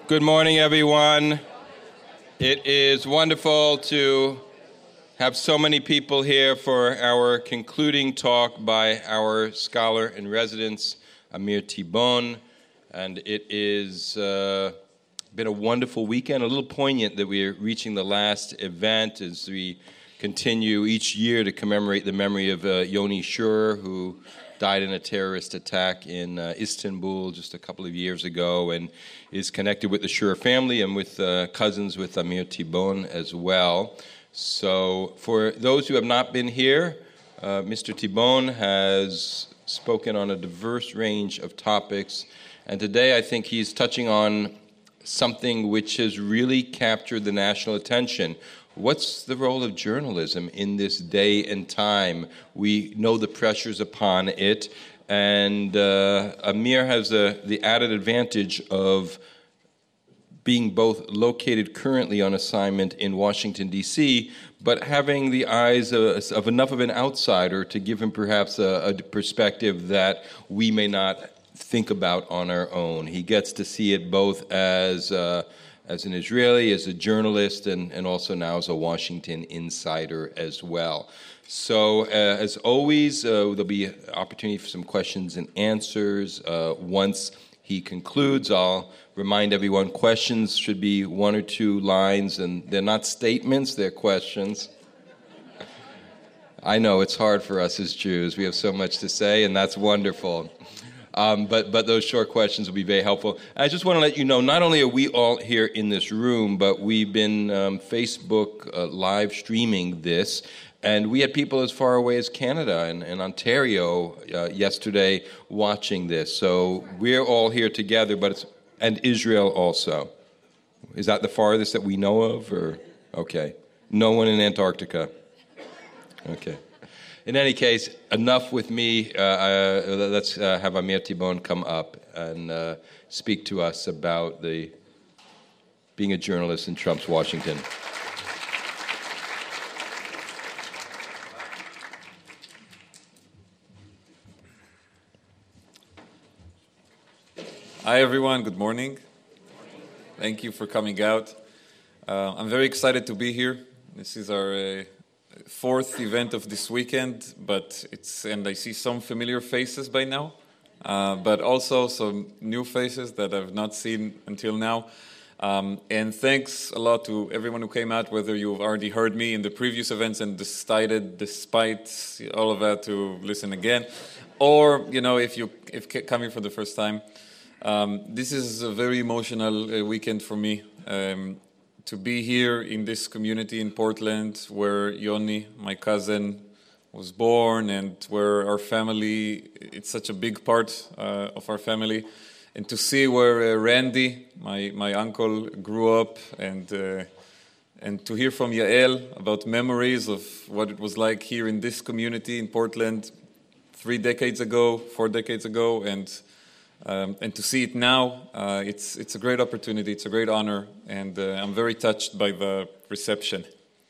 Good morning, everyone. It is wonderful to have so many people here for our concluding talk by our scholar in residence, Amir Tibon. And it is been a wonderful weekend, a little poignant that we're reaching the last event as we continue each year to commemorate the memory of Yoni Shur, who died in a terrorist attack in Istanbul just a couple of years ago, and is connected with the Shur family and with cousins with Amir Tibon as well. So for those who have not been here, Mr. Tibon has spoken on a diverse range of topics, and today I think he's touching on something which has really captured the national attention. What's the role of journalism in this day and time? We know the pressures upon it, and Amir has the added advantage of being both located currently on assignment in Washington, D.C., but having the eyes of enough of an outsider to give him perhaps a perspective that we may not think about on our own. He gets to see it both as an Israeli, as a journalist, and also now as a Washington insider as well. So, as always, there'll be an opportunity for some questions and answers. Once he concludes, I'll remind everyone questions should be 1 or 2 lines, and they're not statements, they're questions. I know it's hard for us as Jews. We have so much to say, and that's wonderful. But those short questions will be very helpful. I just want to let you know, not only are we all here in this room, but we've been Facebook live streaming this, and we had people as far away as Canada and Ontario yesterday watching this. So we're all here together, and Israel also. Is that the farthest that we know of? Or okay, no one in Antarctica. Okay. In any case, enough with me. Let's have Amir Tibon come up and speak to us about being a journalist in Trump's Washington. Hi, everyone. Good morning. Thank you for coming out. I'm very excited to be here. This is our 4th event of this weekend, and I see some familiar faces by now, but also some new faces that I've not seen until now. And thanks a lot to everyone who came out, whether you've already heard me in the previous events and decided, despite all of that, to listen again, or if coming for the first time. This is a very emotional weekend for me. To be here in this community in Portland where Yoni, my cousin, was born, and where our family, it's such a big part of our family, and to see where Randy, my uncle, grew up, and to hear from Yael about memories of what it was like here in this community in Portland 4 decades ago, and to see it now, it's a great opportunity, it's a great honor, and I'm very touched by the reception.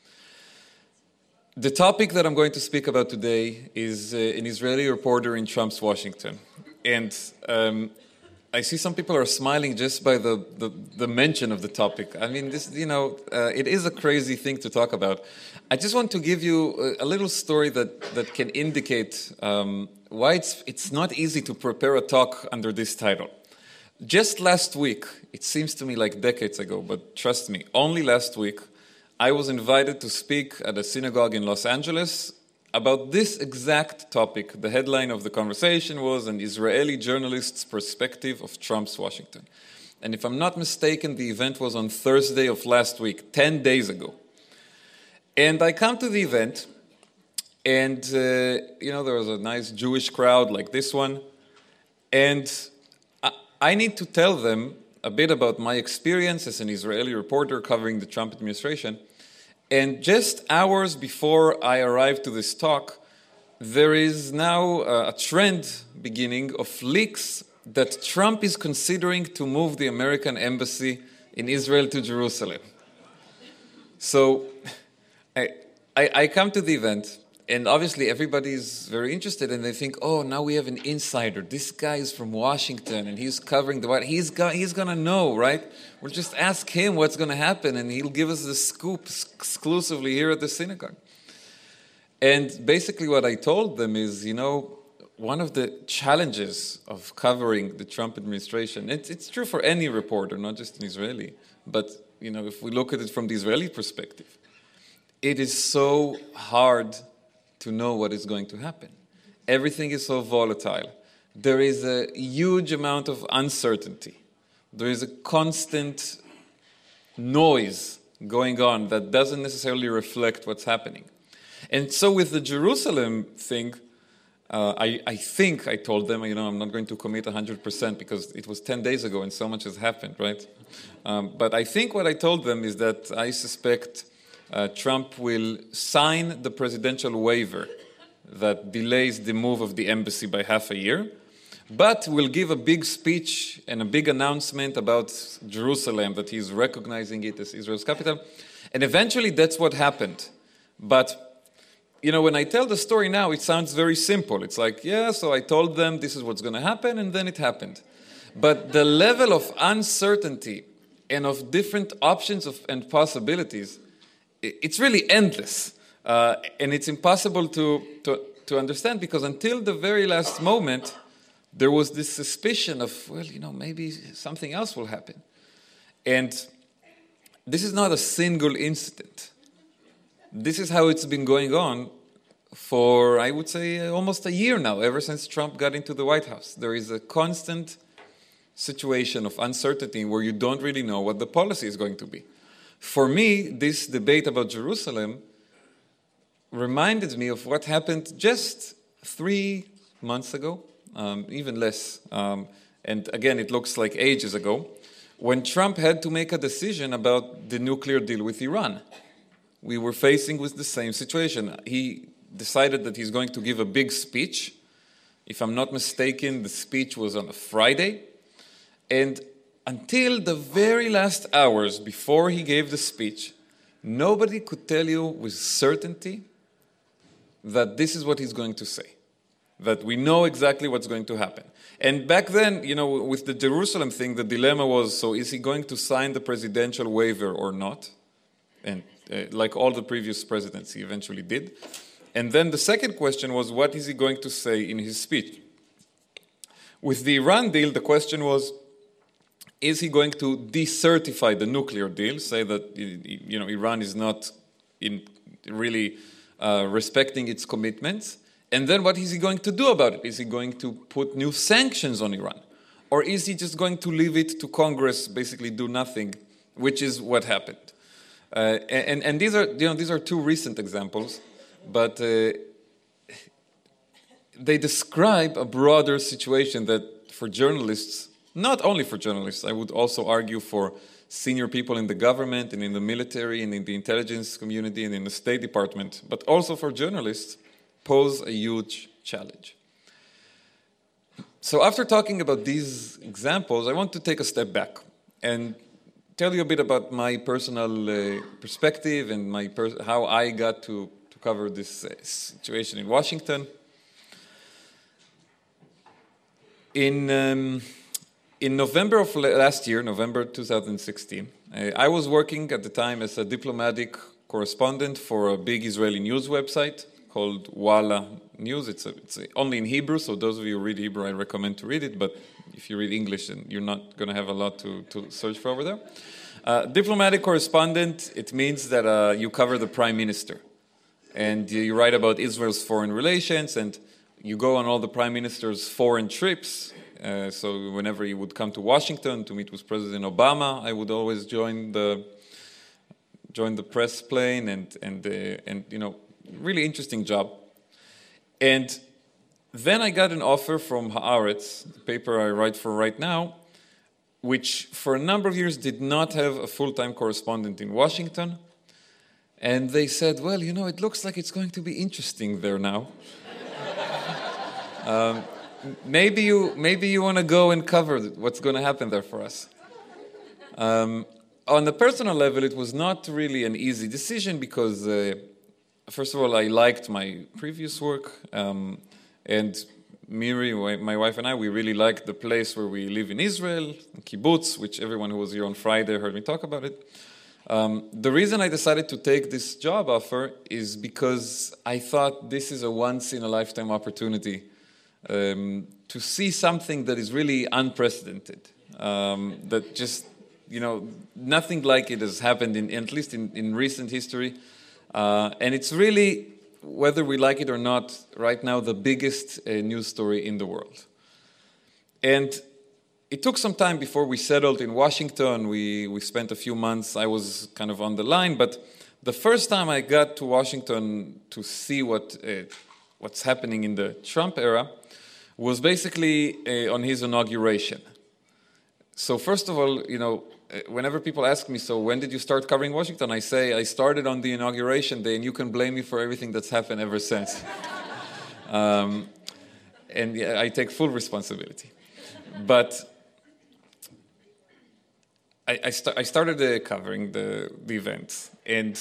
The topic that I'm going to speak about today is an Israeli reporter in Trump's Washington. And I see some people are smiling just by the mention of the topic. I mean, it is a crazy thing to talk about. I just want to give you a little story that can indicate why it's not easy to prepare a talk under this title. Just last week, it seems to me like decades ago, but trust me, only last week, I was invited to speak at a synagogue in Los Angeles about this exact topic. The headline of the conversation was An Israeli Journalist's Perspective of Trump's Washington. And if I'm not mistaken, the event was on Thursday of last week, 10 days ago. And I come to the event, and, there was a nice Jewish crowd like this one. And I need to tell them a bit about my experience as an Israeli reporter covering the Trump administration. And just hours before I arrived to this talk, there is now a trend beginning of leaks that Trump is considering to move the American embassy in Israel to Jerusalem. So I come to the event, And obviously everybody's very interested, and they think, oh, now we have an insider. This guy is from Washington, and he's covering the White House. He's going to know, right? We'll just ask him what's going to happen, and he'll give us the scoop exclusively here at the synagogue. And basically what I told them is, one of the challenges of covering the Trump administration, it's true for any reporter, not just an Israeli, but if we look at it from the Israeli perspective, it is so hard to know what is going to happen. Everything is so volatile. There is a huge amount of uncertainty. There is a constant noise going on that doesn't necessarily reflect what's happening. And so with the Jerusalem thing, I think I told them, I'm not going to commit 100% because it was 10 days ago and so much has happened, right? But I think what I told them is that I suspect Trump will sign the presidential waiver that delays the move of the embassy by half a year, but will give a big speech and a big announcement about Jerusalem, that he's recognizing it as Israel's capital. And eventually that's what happened. But when I tell the story now, it sounds very simple. It's like, so I told them this is what's going to happen, and then it happened. But the level of uncertainty and of different options and possibilities, it's really endless. And it's impossible to understand, because until the very last moment, there was this suspicion of, maybe something else will happen. And this is not a single incident. This is how it's been going on for, I would say, almost a year now, ever since Trump got into the White House. There is a constant situation of uncertainty where you don't really know what the policy is going to be. For me, this debate about Jerusalem reminded me of what happened just 3 months ago, even less. And again, it looks like ages ago, when Trump had to make a decision about the nuclear deal with Iran. We were facing with the same situation. He decided that he's going to give a big speech. If I'm not mistaken, the speech was on a Friday. And until the very last hours before he gave the speech, nobody could tell you with certainty that this is what he's going to say, that we know exactly what's going to happen. And back then, with the Jerusalem thing, the dilemma was, so is he going to sign the presidential waiver or not? And like all the previous presidents, he eventually did. And then the second question was, what is he going to say in his speech? With the Iran deal, the question was, is he going to decertify the nuclear deal, say that Iran is not really respecting its commitments? And then what is he going to do about it? Is he going to put new sanctions on Iran? Or is he just going to leave it to Congress, basically do nothing, which is what happened? And these are two recent examples, but they describe a broader situation that for journalists, not only for journalists, I would also argue for senior people in the government and in the military and in the intelligence community and in the State Department, but also for journalists, pose a huge challenge. So after talking about these examples, I want to take a step back and tell you a bit about my personal perspective and how I got to cover this situation in Washington. In November of last year, November 2016, I was working at the time as a diplomatic correspondent for a big Israeli news website called Walla News. It's only in Hebrew, so those of you who read Hebrew, I recommend to read it, but if you read English, then you're not going to have a lot to search for over there. Diplomatic correspondent, it means that you cover the prime minister. And you write about Israel's foreign relations, and you go on all the prime minister's foreign trips. So whenever he would come to Washington to meet with President Obama, I would always join the press plane, and really interesting job. And then I got an offer from Haaretz, the paper I write for right now, which for a number of years did not have a full-time correspondent in Washington. And they said, well, it looks like it's going to be interesting there now. Maybe you want to go and cover what's going to happen there for us. On the personal level, it was not really an easy decision because first of all, I liked my previous work, and Miri, my wife, and I, we really liked the place where we live in Israel, kibbutz, which everyone who was here on Friday heard me talk about it. The reason I decided to take this job offer is because I thought this is a once-in-a-lifetime opportunity to see something that is really unprecedented, that just, nothing like it has happened, at least in recent history. And it's really, whether we like it or not, right now the biggest news story in the world. And it took some time before we settled in Washington. We spent a few months. I was kind of on the line, but the first time I got to Washington to see what's happening in the Trump era was basically on his inauguration. So first of all, whenever people ask me, so when did you start covering Washington? I say, I started on the inauguration day, and you can blame me for everything that's happened ever since. And yeah, I take full responsibility. But I started covering the events, and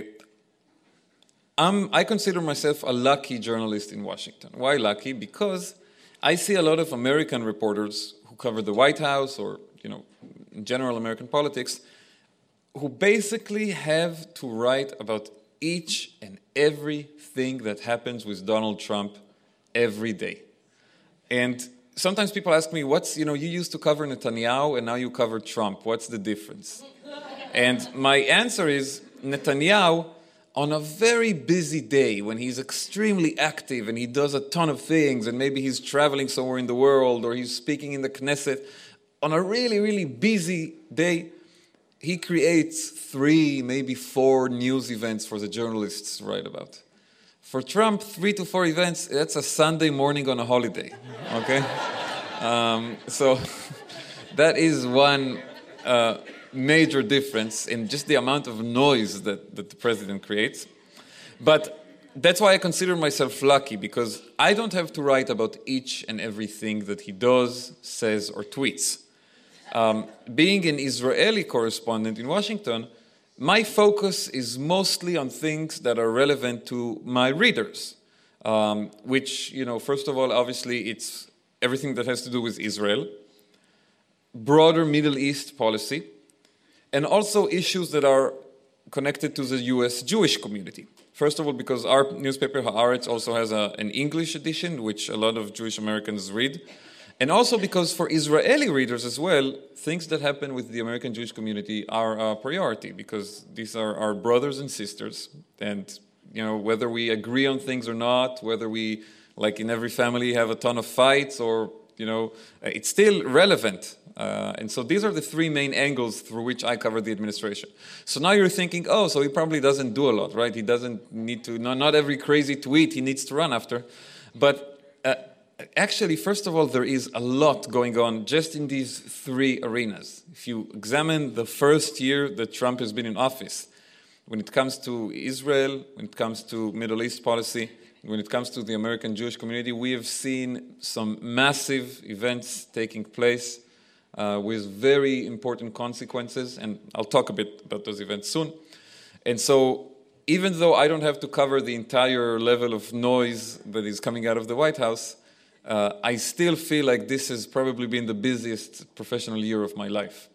I consider myself a lucky journalist in Washington. Why lucky? Because I see a lot of American reporters who cover the White House or, in general American politics, who basically have to write about each and everything that happens with Donald Trump every day. And sometimes people ask me, you used to cover Netanyahu and now you cover Trump. What's the difference? And my answer is, Netanyahu, on a very busy day when he's extremely active and he does a ton of things and maybe he's traveling somewhere in the world or he's speaking in the Knesset, on a really, really busy day, he creates 3, maybe 4 news events for the journalists to write about. For Trump, 3 to 4 events, that's a Sunday morning on a holiday, okay? So that is one major difference in just the amount of noise that the president creates. But that's why I consider myself lucky, because I don't have to write about each and everything that he does, says, or tweets. Being an Israeli correspondent in Washington, my focus is mostly on things that are relevant to my readers, which, first of all, obviously, it's everything that has to do with Israel, broader Middle East policy, and also issues that are connected to the U.S. Jewish community. First of all, because our newspaper, Haaretz, also has an English edition, which a lot of Jewish Americans read. And also because for Israeli readers as well, things that happen with the American Jewish community are a priority, because these are our brothers and sisters. And, whether we agree on things or not, whether we, like in every family, have a ton of fights or, it's still relevant. And so these are the 3 main angles through which I cover the administration. So now you're thinking, so he probably doesn't do a lot, right? He doesn't need to, not every crazy tweet he needs to run after. But actually, first of all, there is a lot going on just in these 3 arenas. If you examine the first year that Trump has been in office, when it comes to Israel, when it comes to Middle East policy, when it comes to the American Jewish community, we have seen some massive events taking place with very important consequences, and I'll talk a bit about those events soon. And so, even though I don't have to cover the entire level of noise that is coming out of the White House, I still feel like this has probably been the busiest professional year of my life.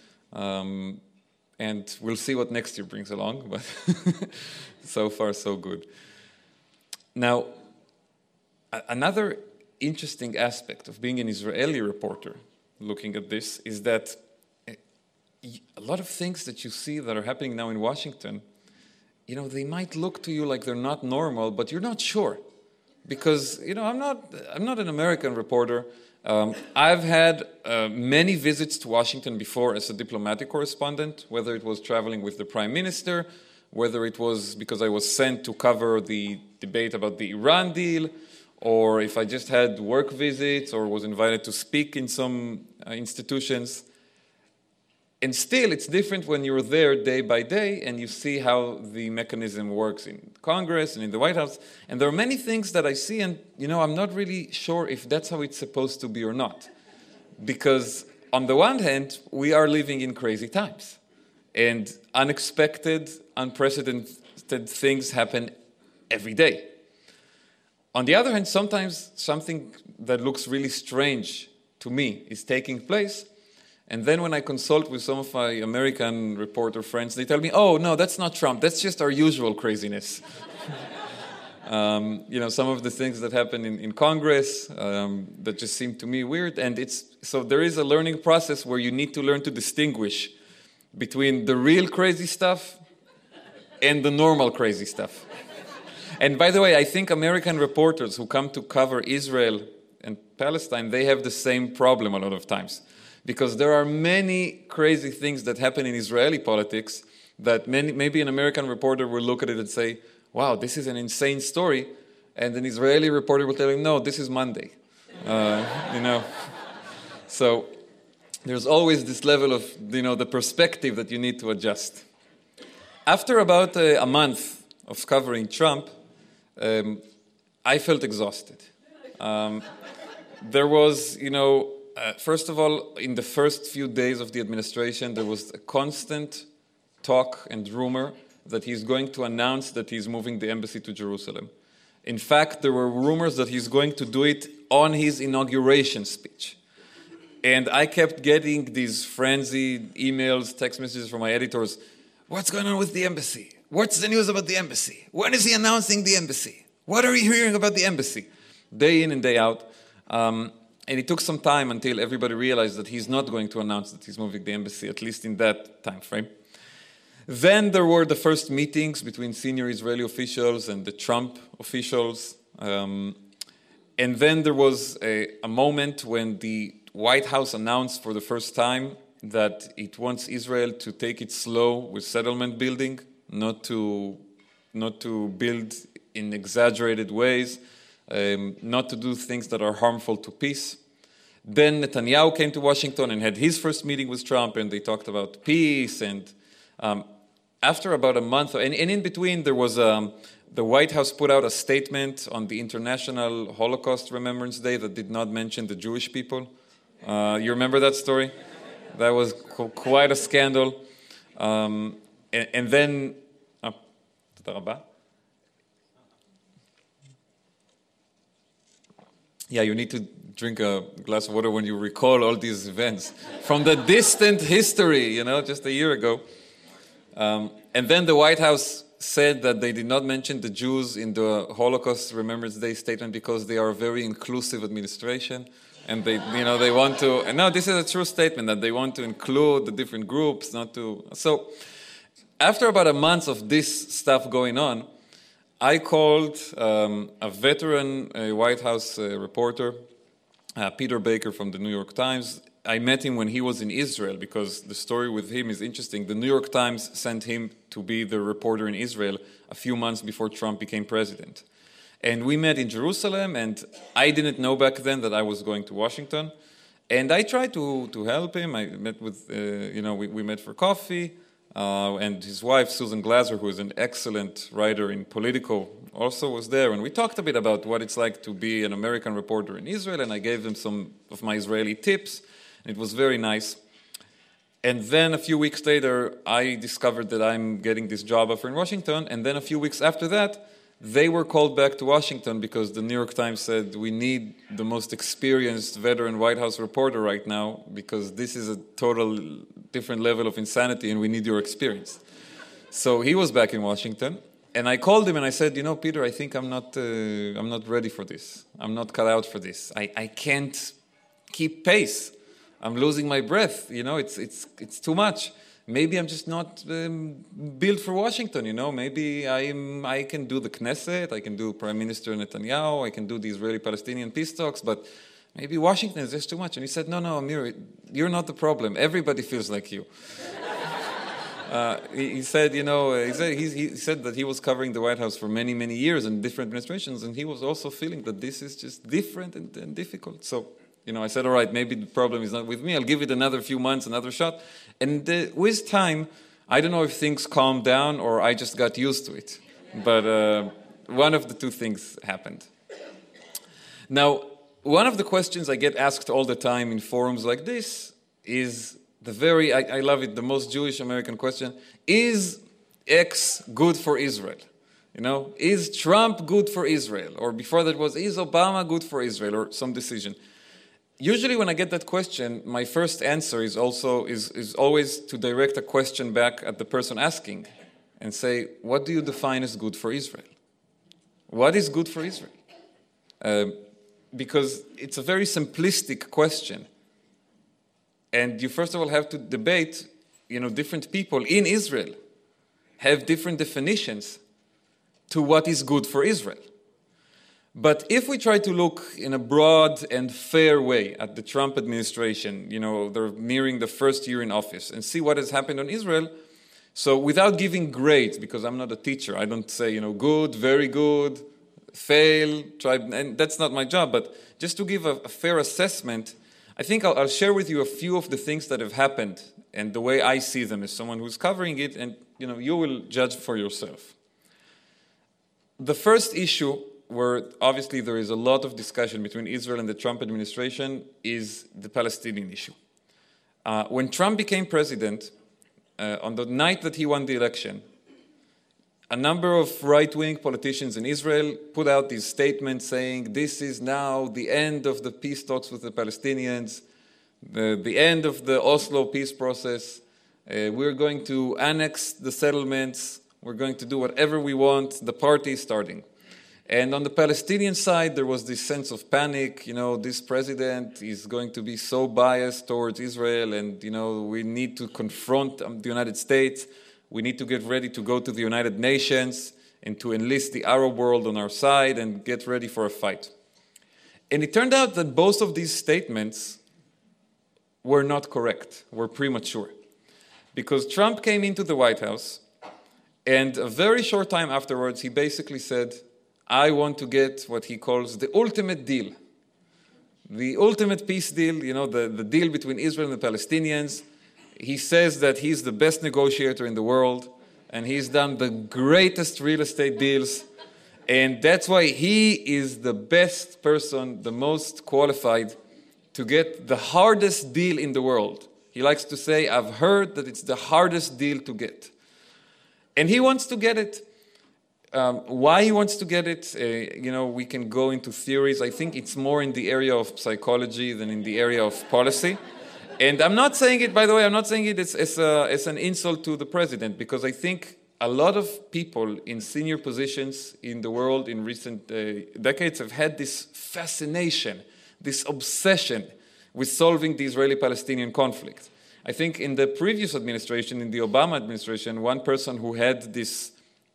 And we'll see what next year brings along, but so far so good. Now, another interesting aspect of being an Israeli reporter looking at this is that a lot of things that you see that are happening now in Washington, they might look to you like they're not normal, but you're not sure. Because, I'm not an American reporter. I've had many visits to Washington before as a diplomatic correspondent, whether it was traveling with the Prime Minister, whether it was because I was sent to cover the debate about the Iran deal, or if I just had work visits or was invited to speak in some institutions. And still, it's different when you're there day by day and you see how the mechanism works in Congress and in the White House. And there are many things that I see and, I'm not really sure if that's how it's supposed to be or not. Because on the one hand, we are living in crazy times. And unexpected, unprecedented things happen every day. On the other hand, sometimes something that looks really strange to me is taking place, and then when I consult with some of my American reporter friends, they tell me, oh, no, that's not Trump, that's just our usual craziness. Some of the things that happen in Congress that just seem to me weird, and so there is a learning process where you need to learn to distinguish between the real crazy stuff and the normal crazy stuff. And by the way, I think American reporters who come to cover Israel and Palestine, they have the same problem a lot of times. Because there are many crazy things that happen in Israeli politics that maybe an American reporter will look at it and say, wow, this is an insane story. And an Israeli reporter will tell him, no, this is Monday. So there's always this level of, the perspective that you need to adjust. After about a month of covering Trump, I felt exhausted. There was, first of all, in the first few days of the administration, there was a constant talk and rumor that he's going to announce that he's moving the embassy to Jerusalem. In fact, there were rumors that he's going to do it on his inauguration speech. And I kept getting these frenzied emails, text messages from my editors. What's going on with the embassy? What's the news about the embassy? When is he announcing the embassy? What are you hearing about the embassy? Day in and day out. And it took some time until everybody realized that he's not going to announce that he's moving the embassy, at least in that time frame. Then there were the first meetings between senior Israeli officials and the Trump officials. And then there was a moment when the White House announced for the first time that it wants Israel to take it slow with settlement building, not to build in exaggerated ways, not to do things that are harmful to peace. Then Netanyahu came to Washington and had his first meeting with Trump, and they talked about peace. And after about a month, and in between, there was the White House put out a statement on the International Holocaust Remembrance Day that did not mention the Jewish people. You remember that story? That was quite a scandal. And then, yeah, you need to drink a glass of water when you recall all these events from the distant history, just a year ago. And then the White House said that they did not mention the Jews in the Holocaust Remembrance Day statement because they are a very inclusive administration. And they want to, and no, this is a true statement, that they want to include the different groups, not to. So after about a month of this stuff going on, I called a veteran White House reporter, Peter Baker from the New York Times. I met him when he was in Israel because the story with him is interesting. The New York Times sent him to be the reporter in Israel a few months before Trump became president. And we met in Jerusalem, and I didn't know back then that I was going to Washington. And I tried to help him. I met with, we met for coffee. And his wife, Susan Glaser, who is an excellent writer in Politico, also was there. And we talked a bit about what it's like to be an American reporter in Israel, and I gave them some of my Israeli tips. And it was very nice. And then a few weeks later, I discovered that I'm getting this job offer in Washington. And then a few weeks after that, they were called back to Washington because the New York Times said, we need the most experienced veteran White House reporter right now because this is a total different level of insanity and we need your experience. So he was back in Washington, and I called him and I said, Peter, I think I'm not ready for this. I'm not cut out for this. I can't keep pace. I'm losing my breath. It's too much. Maybe I'm just not built for Washington, Maybe I can do the Knesset, I can do Prime Minister Netanyahu, I can do the Israeli-Palestinian peace talks, but maybe Washington is just too much. And he said, no, Amir, you're not the problem. Everybody feels like you. He said that he was covering the White House for many, many years in different administrations, and he was also feeling that this is just different and difficult. So, I said, all right, maybe the problem is not with me. I'll give it another few months, another shot. And with time, I don't know if things calmed down or I just got used to it. But one of the two things happened. Now, one of the questions I get asked all the time in forums like this is I love it, the most Jewish American question, is X good for Israel? Is Trump good for Israel? Or before that was, is Obama good for Israel? Or some decision. Usually when I get that question, my first answer is always to direct a question back at the person asking and say, what do you define as good for Israel? What is good for Israel? Because it's a very simplistic question. And you first of all have to debate, different people in Israel have different definitions to what is good for Israel. But if we try to look in a broad and fair way at the Trump administration, they're nearing the first year in office, and see what has happened on Israel, so without giving grades, because I'm not a teacher, I don't say, good, very good, fail, try, and that's not my job, but just to give a fair assessment, I think I'll share with you a few of the things that have happened and the way I see them as someone who's covering it, and you will judge for yourself. The first issue, where obviously there is a lot of discussion between Israel and the Trump administration, is the Palestinian issue. When Trump became president, on the night that he won the election, a number of right-wing politicians in Israel put out these statements saying, this is now the end of the peace talks with the Palestinians, the end of the Oslo peace process, we're going to annex the settlements, we're going to do whatever we want, the party is starting. And on the Palestinian side, there was this sense of panic. This president is going to be so biased towards Israel, and, we need to confront the United States. We need to get ready to go to the United Nations and to enlist the Arab world on our side and get ready for a fight. And it turned out that both of these statements were not correct, were premature. Because Trump came into the White House, and a very short time afterwards, he basically said, I want to get what he calls the ultimate deal. The ultimate peace deal, the deal between Israel and the Palestinians. He says that he's the best negotiator in the world, and he's done the greatest real estate deals, and that's why he is the best person, the most qualified to get the hardest deal in the world. He likes to say, I've heard that it's the hardest deal to get. And he wants to get it. Why he wants to get it, we can go into theories. I think it's more in the area of psychology than in the area of policy. And I'm not saying it, by the way, I'm not saying it as an insult to the president, because I think a lot of people in senior positions in the world in recent decades have had this fascination, this obsession with solving the Israeli-Palestinian conflict. I think in the previous administration, in the Obama administration, one person who had this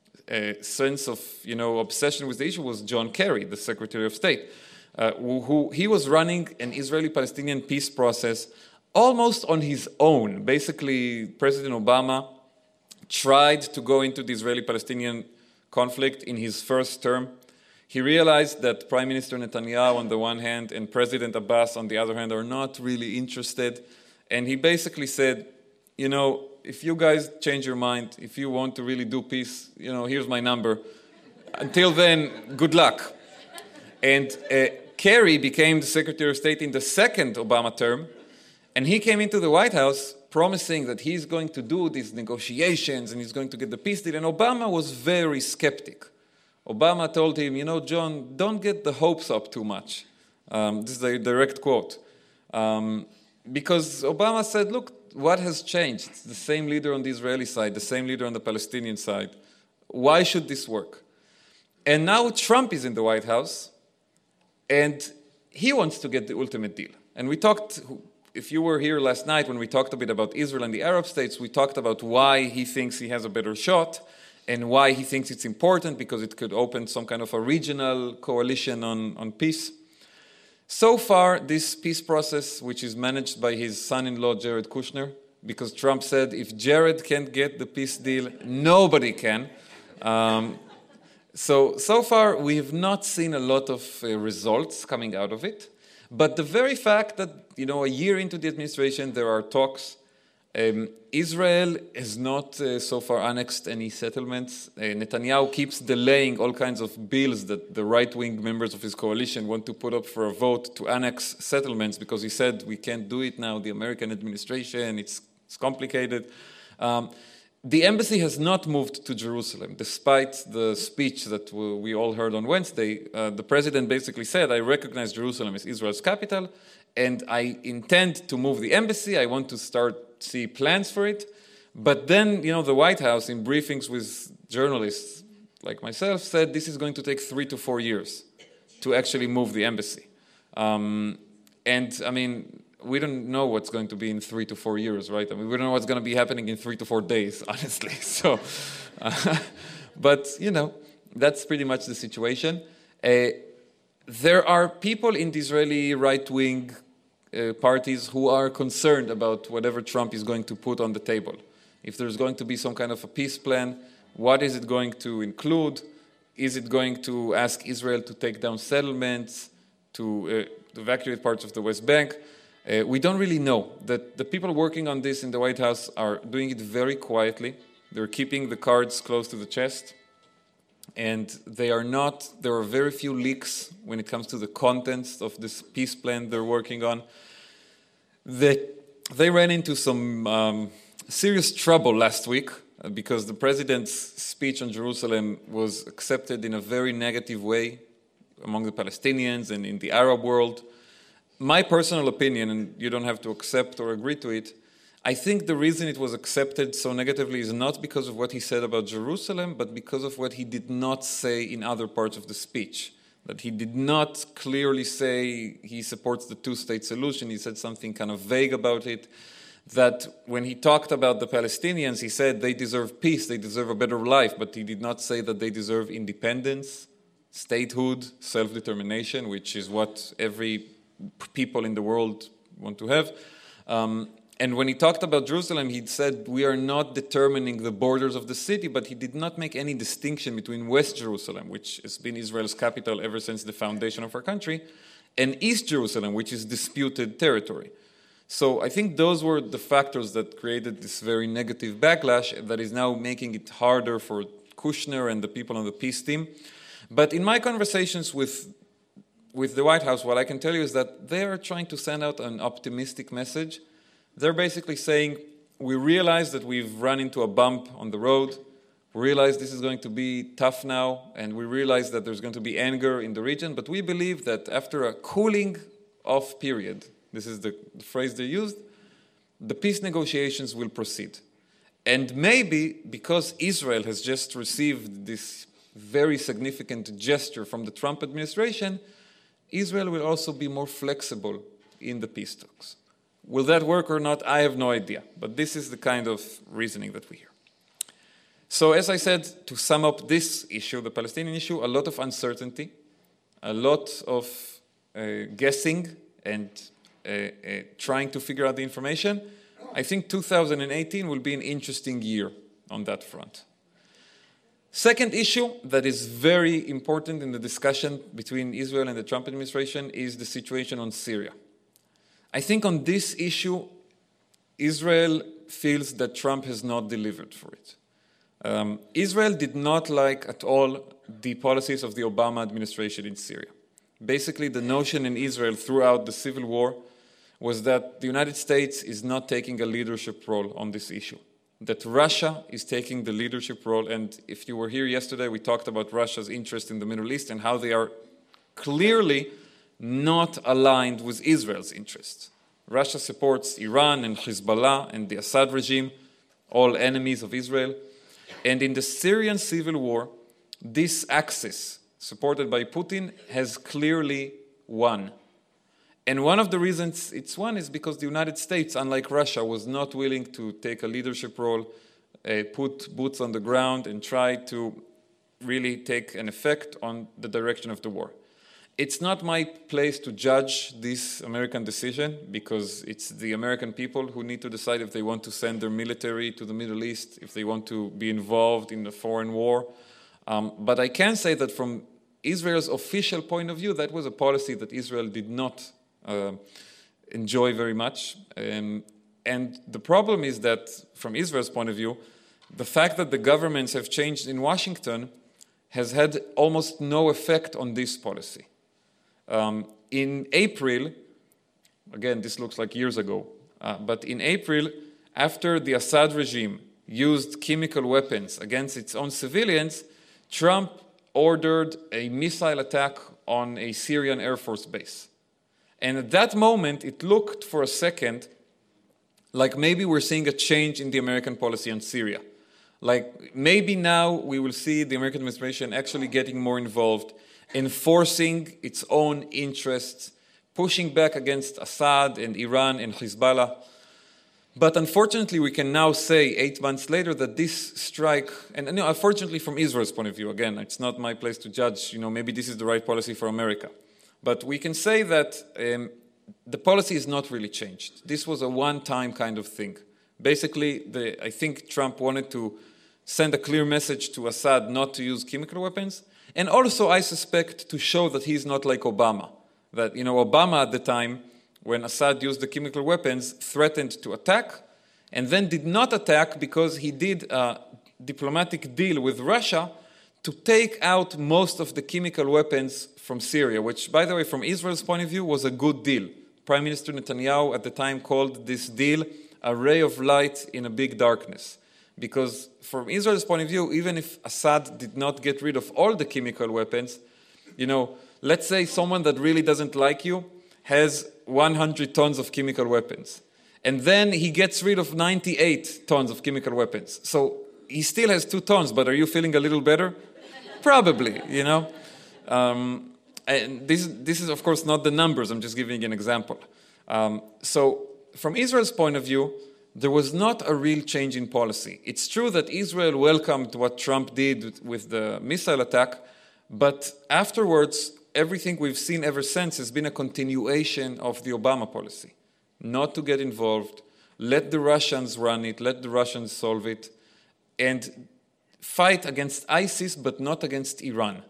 sense of obsession with the issue was John Kerry, the Secretary of State, who he was running an Israeli-Palestinian peace process almost on his own. Basically, President Obama tried to go into the Israeli-Palestinian conflict in his first term. He realized that Prime Minister Netanyahu on the one hand and President Abbas on the other hand are not really interested. And he basically said, if you guys change your mind, if you want to really do peace, here's my number. Until then, good luck. And Kerry became the Secretary of State in the second Obama term, and he came into the White House promising that he's going to do these negotiations and he's going to get the peace deal. And Obama was very skeptic. Obama told him, John, don't get the hopes up too much. This is a direct quote. Because Obama said, look, what has changed? It's the same leader on the Israeli side, the same leader on the Palestinian side. Why should this work? And now Trump is in the White House, and he wants to get the ultimate deal. And we talked, if you were here last night when we talked a bit about Israel and the Arab states, we talked about why he thinks he has a better shot and why he thinks it's important, because it could open some kind of a regional coalition on peace. So far, this peace process, which is managed by his son-in-law, Jared Kushner, because Trump said if Jared can't get the peace deal, nobody can. So far, we have not seen a lot of results coming out of it. But the very fact that, a year into the administration, there are talks. Israel has not so far annexed any settlements. Netanyahu keeps delaying all kinds of bills that the right-wing members of his coalition want to put up for a vote to annex settlements, because he said we can't do it now, the American administration, it's complicated. The embassy has not moved to Jerusalem, despite the speech that we all heard on Wednesday. The president basically said, I recognize Jerusalem as Israel's capital, and I intend to move the embassy. I want to see plans for it. But then, the White House, in briefings with journalists like myself, said this is going to take 3 to 4 years to actually move the embassy. We don't know what's going to be in 3 to 4 years, right? We don't know what's going to be happening in 3 to 4 days, honestly. So, but, that's pretty much the situation. There are people in the Israeli right-wing parties who are concerned about whatever Trump is going to put on the table. If there's going to be some kind of a peace plan, what is it going to include? Is it going to ask Israel to take down settlements, to evacuate parts of the West Bank? We don't really know. That the people working on this in the White House are doing it very quietly. They're keeping the cards close to the chest. And there are very few leaks when it comes to the contents of this peace plan they're working on. They ran into some serious trouble last week because the president's speech on Jerusalem was accepted in a very negative way among the Palestinians and in the Arab world. My personal opinion, and you don't have to accept or agree to it, I think the reason it was accepted so negatively is not because of what he said about Jerusalem, but because of what he did not say in other parts of the speech. That he did not clearly say he supports the two-state solution. He said something kind of vague about it. That when he talked about the Palestinians, he said they deserve peace, they deserve a better life, but he did not say that they deserve independence, statehood, self-determination, which is what every people in the world want to have. And when he talked about Jerusalem, he said, we are not determining the borders of the city, but he did not make any distinction between West Jerusalem, which has been Israel's capital ever since the foundation of our country, and East Jerusalem, which is disputed territory. So I think those were the factors that created this very negative backlash that is now making it harder for Kushner and the people on the peace team. But in my conversations with the White House, what I can tell you is that they are trying to send out an optimistic message. They're basically saying, we realize that we've run into a bump on the road. We realize this is going to be tough now, and we realize that there's going to be anger in the region, but we believe that after a cooling off period, this is the phrase they used, the peace negotiations will proceed. And maybe because Israel has just received this very significant gesture from the Trump administration, Israel will also be more flexible in the peace talks. Will that work or not? I have no idea. But this is the kind of reasoning that we hear. So as I said, to sum up this issue, the Palestinian issue, a lot of uncertainty, a lot of guessing and trying to figure out the information. I think 2018 will be an interesting year on that front. Second issue that is very important in the discussion between Israel and the Trump administration is the situation on Syria. I think on this issue, Israel feels that Trump has not delivered for it. Israel did not like at all the policies of the Obama administration in Syria. Basically, the notion in Israel throughout the civil war was that the United States is not taking a leadership role on this issue, that Russia is taking the leadership role. And if you were here yesterday, we talked about Russia's interest in the Middle East and how they are clearly not aligned with Israel's interests. Russia supports Iran and Hezbollah and the Assad regime, all enemies of Israel. And in the Syrian civil war, this axis, supported by Putin, has clearly won. And one of the reasons it's won is because the United States, unlike Russia, was not willing to take a leadership role, put boots on the ground, and try to really take an effect on the direction of the war. It's not my place to judge this American decision, because it's the American people who need to decide if they want to send their military to the Middle East, if they want to be involved in a foreign war. But I can say that from Israel's official point of view, that was a policy that Israel did not enjoy very much. And the problem is that, from Israel's point of view, the fact that the governments have changed in Washington has had almost no effect on this policy. In April, again, this looks like years ago, but in April, after the Assad regime used chemical weapons against its own civilians, Trump ordered a missile attack on a Syrian Air Force base. And at that moment, it looked for a second like maybe we're seeing a change in the American policy on Syria. Like maybe now we will see the American administration actually getting more involved, enforcing its own interests, pushing back against Assad and Iran and Hezbollah. But unfortunately, we can now say 8 months later that this strike, and unfortunately from Israel's point of view, again, it's not my place to judge, maybe this is the right policy for America. But we can say that the policy has not really changed. This was a one-time kind of thing. Basically, I think Trump wanted to send a clear message to Assad not to use chemical weapons, and also, I suspect, to show that he's not like Obama. That, Obama at the time, when Assad used the chemical weapons, threatened to attack, and then did not attack because he did a diplomatic deal with Russia to take out most of the chemical weapons from Syria, which, by the way, from Israel's point of view, was a good deal. Prime Minister Netanyahu at the time called this deal a ray of light in a big darkness. Because from Israel's point of view, even if Assad did not get rid of all the chemical weapons, let's say someone that really doesn't like you has 100 tons of chemical weapons. And then he gets rid of 98 tons of chemical weapons. So he still has 2 tons, but are you feeling a little better? Probably, And this is, of course, not the numbers. I'm just giving an example. So from Israel's point of view, there was not a real change in policy. It's true that Israel welcomed what Trump did with the missile attack, but afterwards, everything we've seen ever since has been a continuation of the Obama policy. Not to get involved, let the Russians run it, let the Russians solve it, and fight against ISIS, but not against Iran.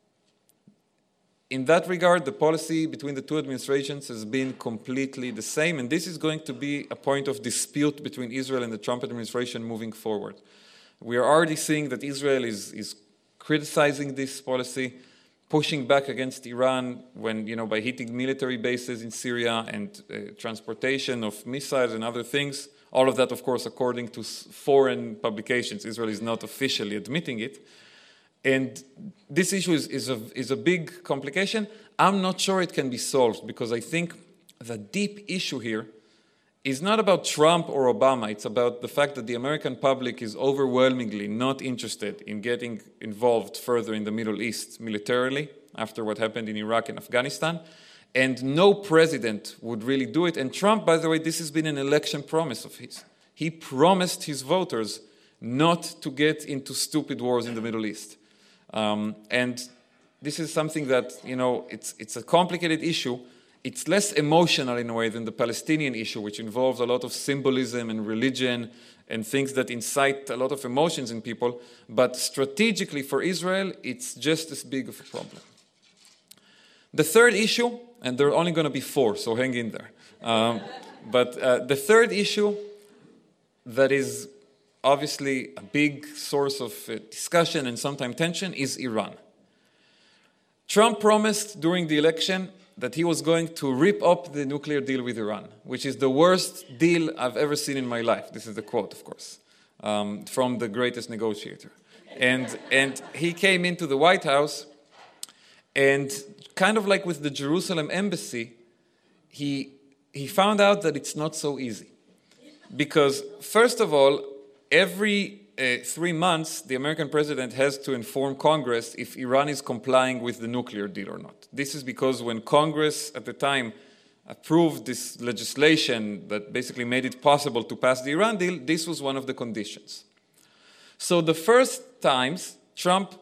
In that regard, the policy between the two administrations has been completely the same, and this is going to be a point of dispute between Israel and the Trump administration moving forward. We are already seeing that Israel is criticizing this policy, pushing back against Iran when, by hitting military bases in Syria and transportation of missiles and other things. All of that, of course, according to foreign publications. Israel is not officially admitting it. And this issue is a big complication. I'm not sure it can be solved because I think the deep issue here is not about Trump or Obama. It's about the fact that the American public is overwhelmingly not interested in getting involved further in the Middle East militarily after what happened in Iraq and Afghanistan. And no president would really do it. And Trump, by the way, this has been an election promise of his. He promised his voters not to get into stupid wars in the Middle East. And this is something that, it's a complicated issue. It's less emotional in a way than the Palestinian issue, which involves a lot of symbolism and religion and things that incite a lot of emotions in people. But strategically for Israel, it's just as big of a problem. The third issue, and there are only going to be 4, so hang in there. But the third issue that is obviously a big source of discussion and sometimes tension is Iran. Trump promised during the election that he was going to rip up the nuclear deal with Iran, which is the worst deal I've ever seen in my life. This is the quote, of course, from the greatest negotiator. And he came into the White House, and kind of like with the Jerusalem embassy, he found out that it's not so easy. Because, first of all, every 3 months, the American president has to inform Congress if Iran is complying with the nuclear deal or not. This is because when Congress at the time approved this legislation that basically made it possible to pass the Iran deal, this was one of the conditions. So the first times, Trump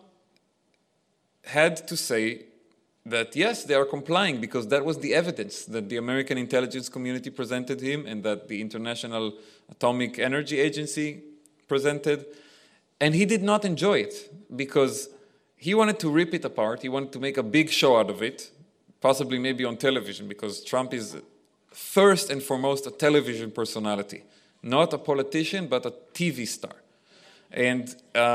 had to say that, yes, they are complying because that was the evidence that the American intelligence community presented him and that the International Atomic Energy Agency presented, and he did not enjoy it because he wanted to rip it apart. He wanted to make a big show out of it, possibly maybe on television, because Trump is first and foremost a television personality, not a politician, but a TV star. And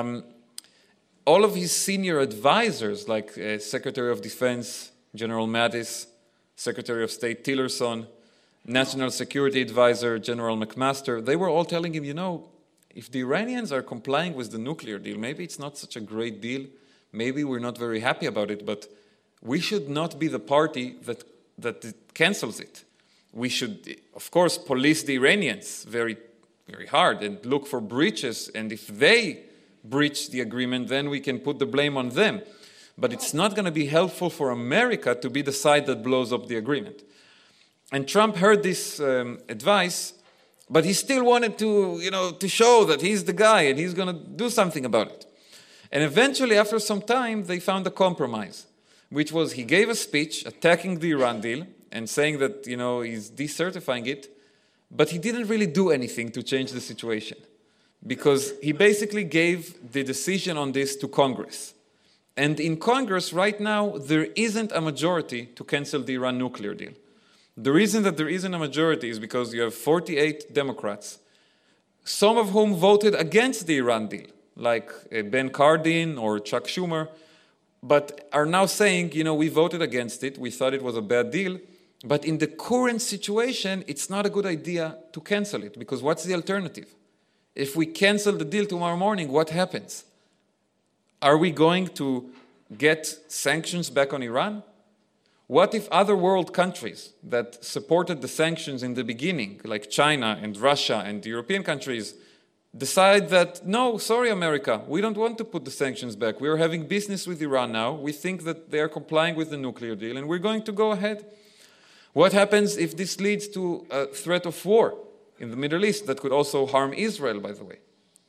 all of his senior advisors, like Secretary of Defense General Mattis, Secretary of State Tillerson, National Security Advisor General McMaster, they were all telling him, if the Iranians are complying with the nuclear deal, maybe it's not such a great deal, maybe we're not very happy about it, but we should not be the party that cancels it. We should, of course, police the Iranians very, very hard and look for breaches, and if they breach the agreement, then we can put the blame on them. But it's not going to be helpful for America to be the side that blows up the agreement. And Trump heard this advice, but he still wanted to show that he's the guy and he's going to do something about it. And eventually, after some time, they found a compromise, which was he gave a speech attacking the Iran deal and saying that, he's decertifying it, but he didn't really do anything to change the situation because he basically gave the decision on this to Congress. And in Congress right now, there isn't a majority to cancel the Iran nuclear deal. The reason that there isn't a majority is because you have 48 Democrats, some of whom voted against the Iran deal, like Ben Cardin or Chuck Schumer, but are now saying, we voted against it, we thought it was a bad deal, but in the current situation, it's not a good idea to cancel it, because what's the alternative? If we cancel the deal tomorrow morning, what happens? Are we going to get sanctions back on Iran? What if other world countries that supported the sanctions in the beginning, like China and Russia and the European countries, decide that, no, sorry, America, we don't want to put the sanctions back. We are having business with Iran now. We think that they are complying with the nuclear deal, and we're going to go ahead. What happens if this leads to a threat of war in the Middle East that could also harm Israel, by the way?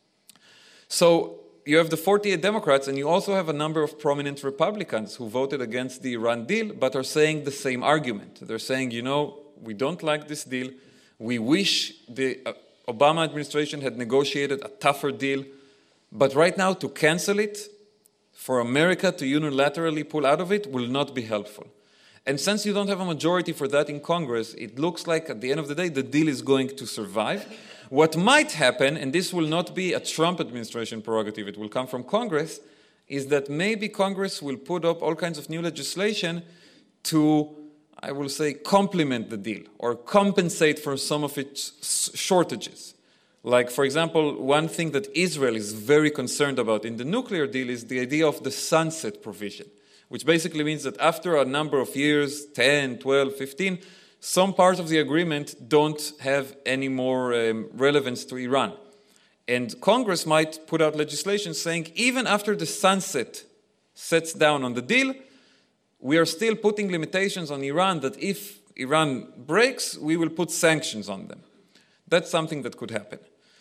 So you have the 48 Democrats, and you also have a number of prominent Republicans who voted against the Iran deal, but are saying the same argument. They're saying, we don't like this deal. We wish the Obama administration had negotiated a tougher deal. But right now, to cancel it, for America to unilaterally pull out of it, will not be helpful. And since you don't have a majority for that in Congress, it looks like at the end of the day, the deal is going to survive. What might happen, and this will not be a Trump administration prerogative, it will come from Congress, is that maybe Congress will put up all kinds of new legislation to, I will say, complement the deal or compensate for some of its shortages. Like, for example, one thing that Israel is very concerned about in the nuclear deal is the idea of the sunset provision, which basically means that after a number of years, 10, 12, 15, some parts of the agreement don't have any more relevance to Iran. And Congress might put out legislation saying, even after the sunset sets down on the deal, we are still putting limitations on Iran that if Iran breaks, we will put sanctions on them. That's something that could happen.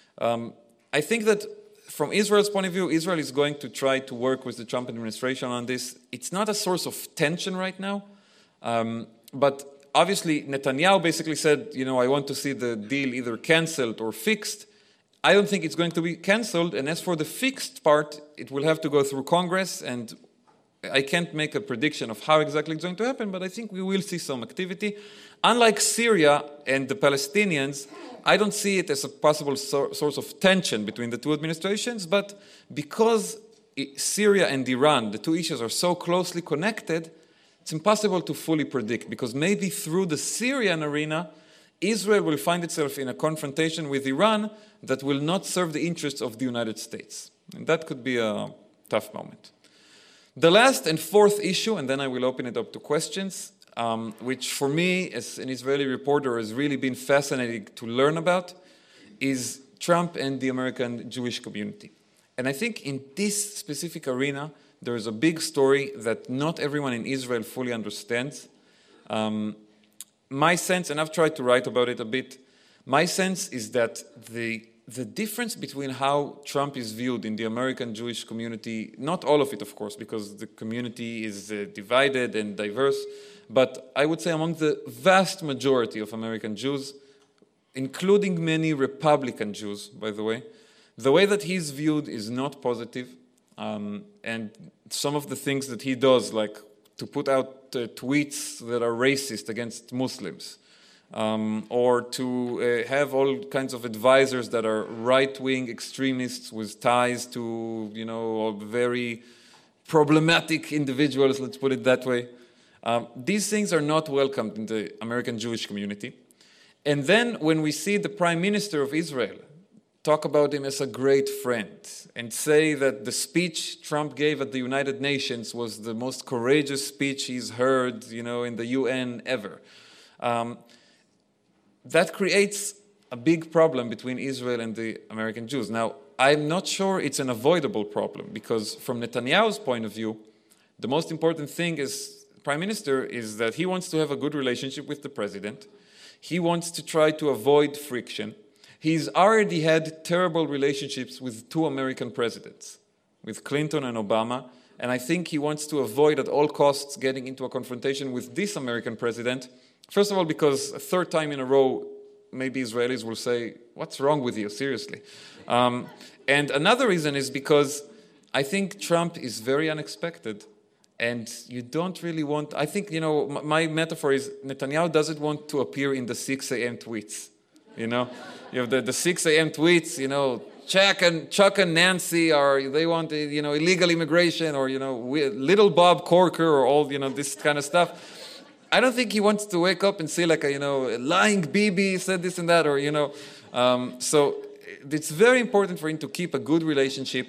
I think that from Israel's point of view, Israel is going to try to work with the Trump administration on this. It's not a source of tension right now, but obviously, Netanyahu basically said, I want to see the deal either canceled or fixed. I don't think it's going to be canceled. And as for the fixed part, it will have to go through Congress. And I can't make a prediction of how exactly it's going to happen, but I think we will see some activity. Unlike Syria and the Palestinians, I don't see it as a possible source of tension between the two administrations. But because Syria and Iran, the two issues are so closely connected, it's impossible to fully predict, because maybe through the Syrian arena, Israel will find itself in a confrontation with Iran that will not serve the interests of the United States. And that could be a tough moment. The last and fourth issue, and then I will open it up to questions, which for me, as an Israeli reporter, has really been fascinating to learn about, is Trump and the American Jewish community. And I think in this specific arena, there is a big story that not everyone in Israel fully understands. My sense, and I've tried to write about it a bit, my sense is that the difference between how Trump is viewed in the American Jewish community, not all of it, of course, because the community is divided and diverse, but I would say among the vast majority of American Jews, including many Republican Jews, by the way that he's viewed is not positive. And some of the things that he does, like to put out tweets that are racist against Muslims, or to have all kinds of advisors that are right-wing extremists with ties to, very problematic individuals, let's put it that way. These things are not welcomed in the American Jewish community. And then when we see the Prime Minister of Israel talk about him as a great friend and say that the speech Trump gave at the United Nations was the most courageous speech he's heard, in the UN ever. That creates a big problem between Israel and the American Jews. Now, I'm not sure it's an avoidable problem, because from Netanyahu's point of view, the most important thing as Prime Minister is that he wants to have a good relationship with the President. He wants to try to avoid friction. He's already had terrible relationships with two American presidents, with Clinton and Obama, and I think he wants to avoid at all costs getting into a confrontation with this American president. First of all, because a third time in a row, maybe Israelis will say, what's wrong with you, seriously? And another reason is because I think Trump is very unexpected, and you don't really want, I think, my metaphor is Netanyahu doesn't want to appear in the 6 a.m. tweets. You have the 6 a.m. tweets, Chuck and Nancy they want, illegal immigration, or, little Bob Corker, or all, this kind of stuff. I don't think he wants to wake up and say like, lying Bibi said this and that, or, so it's very important for him to keep a good relationship.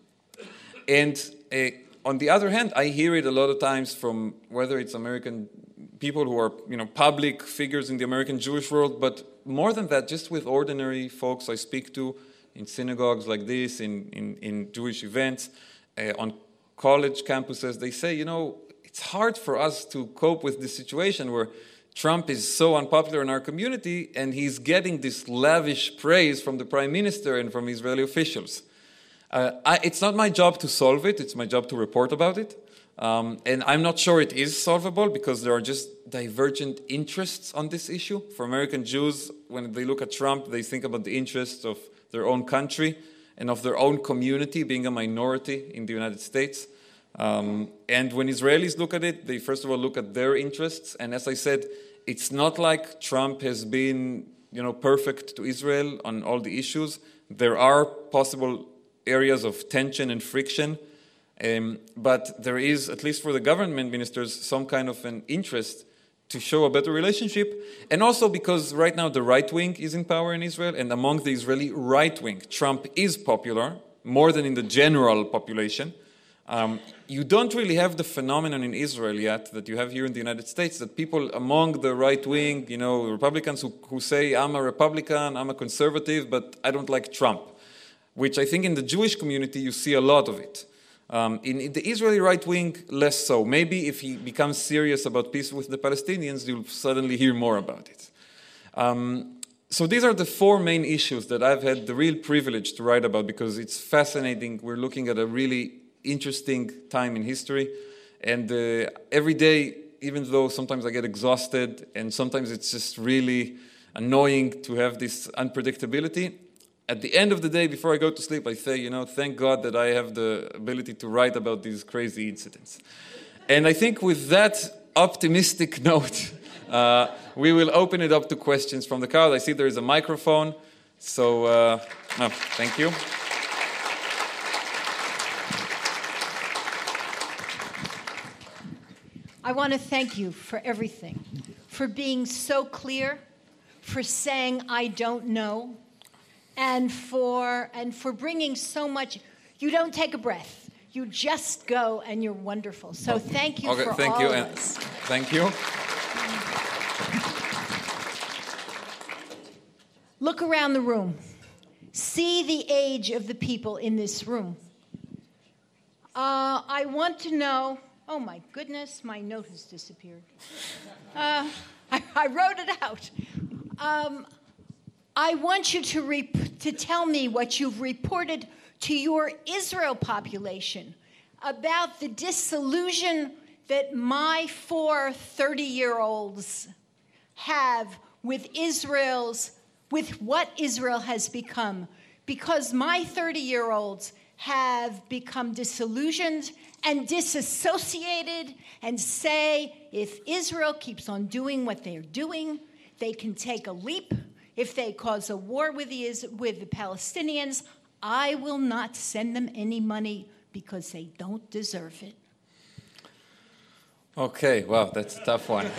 And on the other hand, I hear it a lot of times from whether it's American people who are, public figures in the American Jewish world, but more than that, just with ordinary folks I speak to in synagogues like this, in Jewish events, on college campuses, they say, it's hard for us to cope with this situation where Trump is so unpopular in our community and he's getting this lavish praise from the Prime Minister and from Israeli officials. It's not my job to solve it, it's my job to report about it. And I'm not sure it is solvable because there are just divergent interests on this issue. For American Jews, when they look at Trump, they think about the interests of their own country and of their own community, being a minority in the United States. And when Israelis look at it, they first of all look at their interests. And as I said, it's not like Trump has been, perfect to Israel on all the issues. There are possible areas of tension and friction. But there is, at least for the government ministers, some kind of an interest to show a better relationship. And also because right now the right wing is in power in Israel, and among the Israeli right wing, Trump is popular, more than in the general population. You don't really have the phenomenon in Israel yet that you have here in the United States, that people among the right wing, Republicans who say, I'm a Republican, I'm a conservative, but I don't like Trump, which I think in the Jewish community you see a lot of it. In the Israeli right wing, less so. Maybe if he becomes serious about peace with the Palestinians, you'll suddenly hear more about it. So these are the four main issues that I've had the real privilege to write about because it's fascinating. We're looking at a really interesting time in history. And every day, even though sometimes I get exhausted and sometimes it's just really annoying to have this unpredictability, at the end of the day, before I go to sleep, I say, thank God that I have the ability to write about these crazy incidents. And I think with that optimistic note, we will open it up to questions from the crowd. I see there is a microphone, so thank you. I want to thank you for everything, for being so clear, for saying I don't know, and for bringing so much. You don't take a breath. You just go, and you're wonderful. So thank you for thank all you, of us. Thank you. Look around the room. See the age of the people in this room. I want to know. Oh my goodness, my note has disappeared. I wrote it out. I want you to tell me what you've reported to your Israel population about the disillusion that my 4 30-year-olds have with what Israel has become. Because my 30-year-olds have become disillusioned and disassociated and say, if Israel keeps on doing what they're doing, they can take a leap. If they cause a war with the Palestinians, I will not send them any money because they don't deserve it. Okay, wow, that's a tough one.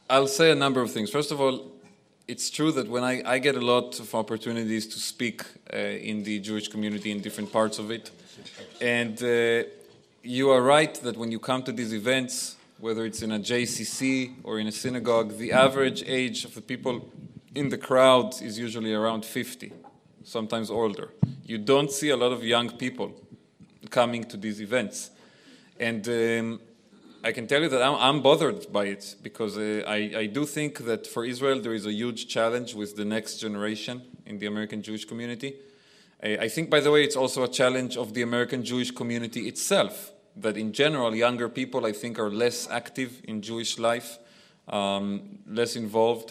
I'll say a number of things. First of all, it's true that when I get a lot of opportunities to speak in the Jewish community in different parts of it. And you are right that when you come to these events, whether it's in a JCC or in a synagogue, the average age of the people in the crowd is usually around 50, sometimes older. You don't see a lot of young people coming to these events. And I can tell you that I'm bothered by it because I do think that for Israel there is a huge challenge with the next generation in the American Jewish community. I think, by the way, it's also a challenge of the American Jewish community itself, that in general younger people, I think, are less active in Jewish life, less involved.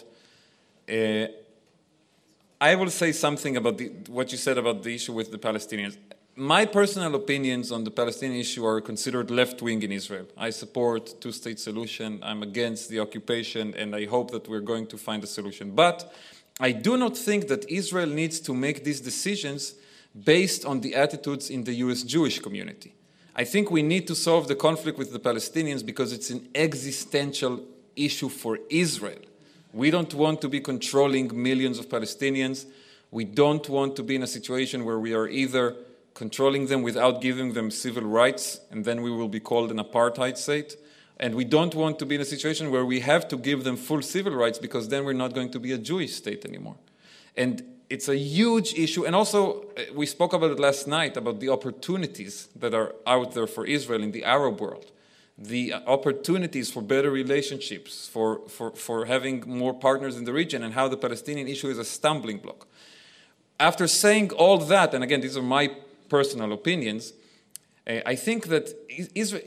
I will say something about what you said about the issue with the Palestinians. My personal opinions on the Palestinian issue are considered left-wing in Israel. I support two-state solution. I'm against the occupation, and I hope that we're going to find a solution. But I do not think that Israel needs to make these decisions based on the attitudes in the U.S. Jewish community. I think we need to solve the conflict with the Palestinians because it's an existential issue for Israel. We don't want to be controlling millions of Palestinians. We don't want to be in a situation where we are either controlling them without giving them civil rights, and then we will be called an apartheid state. And we don't want to be in a situation where we have to give them full civil rights because then we're not going to be a Jewish state anymore. And it's a huge issue. And also, we spoke about it last night, about the opportunities that are out there for Israel in the Arab world. The opportunities for better relationships, for having more partners in the region, and how the Palestinian issue is a stumbling block. After saying all that, and again, these are my personal opinions, I think that Israel,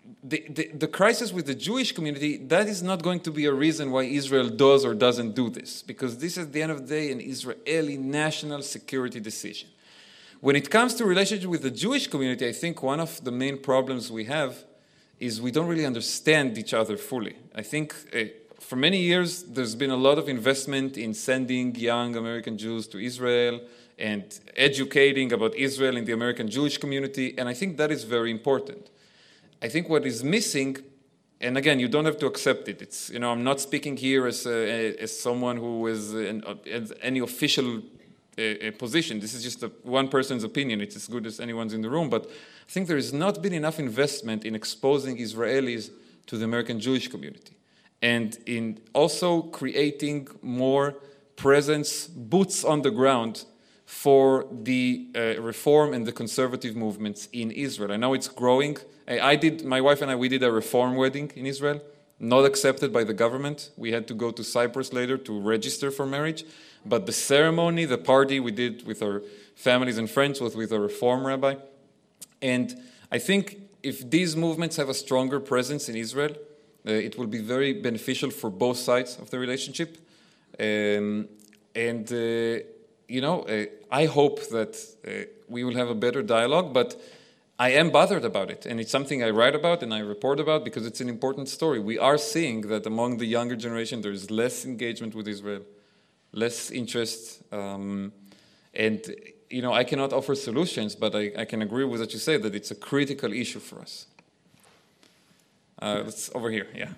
the crisis with the Jewish community, that is not going to be a reason why Israel does or doesn't do this, because this is, at the end of the day, an Israeli national security decision. When it comes to relationship with the Jewish community, I think one of the main problems we have is we don't really understand each other fully. I think for many years, there's been a lot of investment in sending young American Jews to Israel and educating about Israel in the American Jewish community, and I think that is very important. I think what is missing, and again, you don't have to accept it. It's, I'm not speaking here as someone who is in any official position. This is just one person's opinion. It's as good as anyone's in the room, but I think there has not been enough investment in exposing Israelis to the American Jewish community, and in also creating more presence, boots on the ground, for the reform and the conservative movements in Israel. I know it's growing. My wife and I, we did a reform wedding in Israel, not accepted by the government. We had to go to Cyprus later to register for marriage. But the ceremony, the party we did with our families and friends was with a reform rabbi. And I think if these movements have a stronger presence in Israel, it will be very beneficial for both sides of the relationship. I hope that we will have a better dialogue, but I am bothered about it, and it's something I write about and I report about because it's an important story. We are seeing that among the younger generation there is less engagement with Israel, less interest, and I cannot offer solutions, but I can agree with what you say, that it's a critical issue for us. Let's over here, yeah.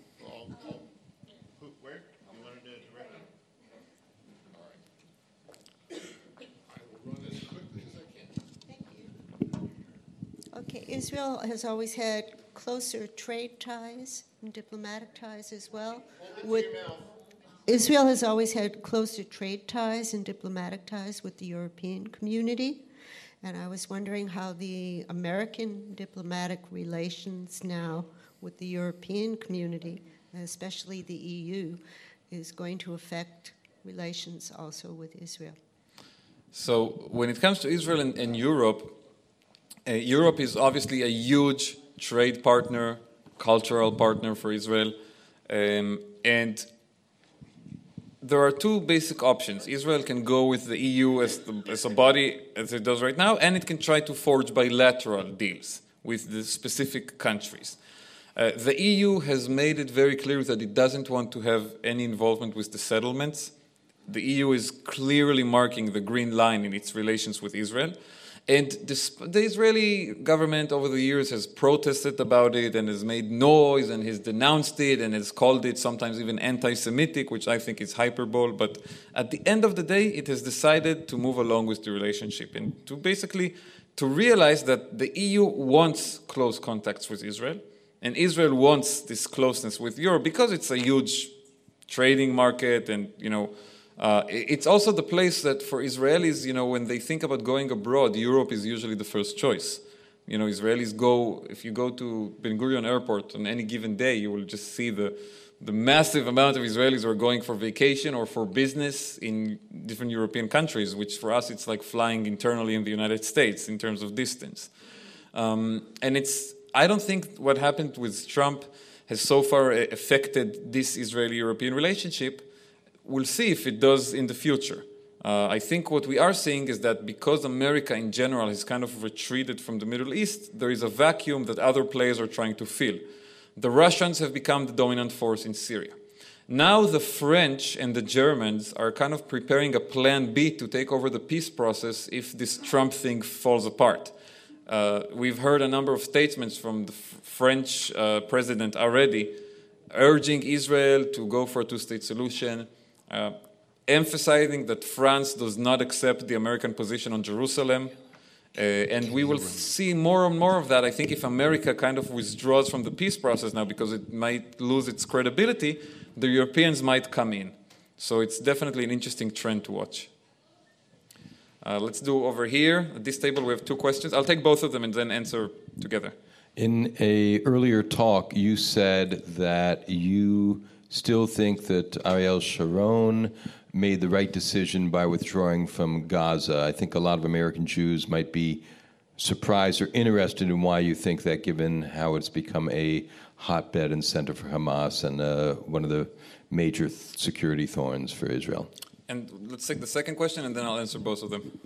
Okay, Israel has always had closer trade ties and diplomatic ties as well. Israel has always had closer trade ties and diplomatic ties with the European community. And I was wondering how the American diplomatic relations now with the European community, especially the EU, is going to affect relations also with Israel. So when it comes to Israel and Europe, Europe is obviously a huge trade partner, cultural partner for Israel, and there are two basic options. Israel can go with the EU as a body, as it does right now, and it can try to forge bilateral deals with the specific countries. The EU has made it very clear that it doesn't want to have any involvement with the settlements. The EU is clearly marking the green line in its relations with Israel. And the Israeli government over the years has protested about it and has made noise and has denounced it and has called it sometimes even anti-Semitic, which I think is hyperbole. But at the end of the day, it has decided to move along with the relationship and to basically to realize that the EU wants close contacts with Israel, and Israel wants this closeness with Europe because it's a huge trading market, and it's also the place that for Israelis, when they think about going abroad, Europe is usually the first choice. Israelis go, if you go to Ben Gurion Airport on any given day, you will just see the massive amount of Israelis who are going for vacation or for business in different European countries, which for us it's like flying internally in the United States in terms of distance. I don't think what happened with Trump has so far affected this Israeli-European relationship. We'll see if it does in the future. I think what we are seeing is that because America in general has kind of retreated from the Middle East, there is a vacuum that other players are trying to fill. The Russians have become the dominant force in Syria. Now the French and the Germans are kind of preparing a plan B to take over the peace process if this Trump thing falls apart. We've heard a number of statements from the French president already urging Israel to go for a two-state solution, emphasizing that France does not accept the American position on Jerusalem. And we will see more and more of that, I think, if America kind of withdraws from the peace process now because it might lose its credibility, the Europeans might come in. So it's definitely an interesting trend to watch. Let's do over here. At this table, we have two questions. I'll take both of them and then answer together. In an earlier talk, you said that you still think that Ariel Sharon made the right decision by withdrawing from Gaza. I think a lot of American Jews might be surprised or interested in why you think that, given how it's become a hotbed and center for Hamas and one of the major security thorns for Israel. And let's take the second question, and then I'll answer both of them.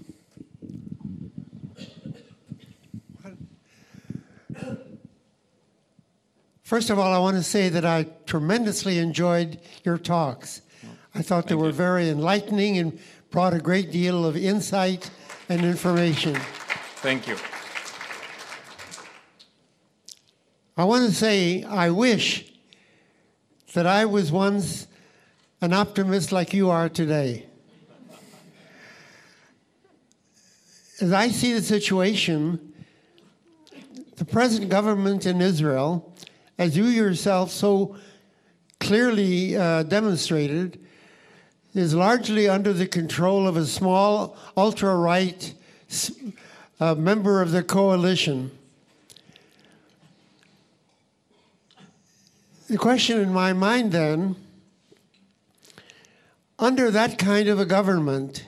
First of all, I want to say that I tremendously enjoyed your talks. I thought they were very enlightening and brought a great deal of insight and information. Thank you. I want to say I wish that I was once an optimist like you are today. As I see the situation, the present government in Israel, as you yourself so clearly demonstrated, is largely under the control of a small ultra-right member of the coalition. The question in my mind then, under that kind of a government,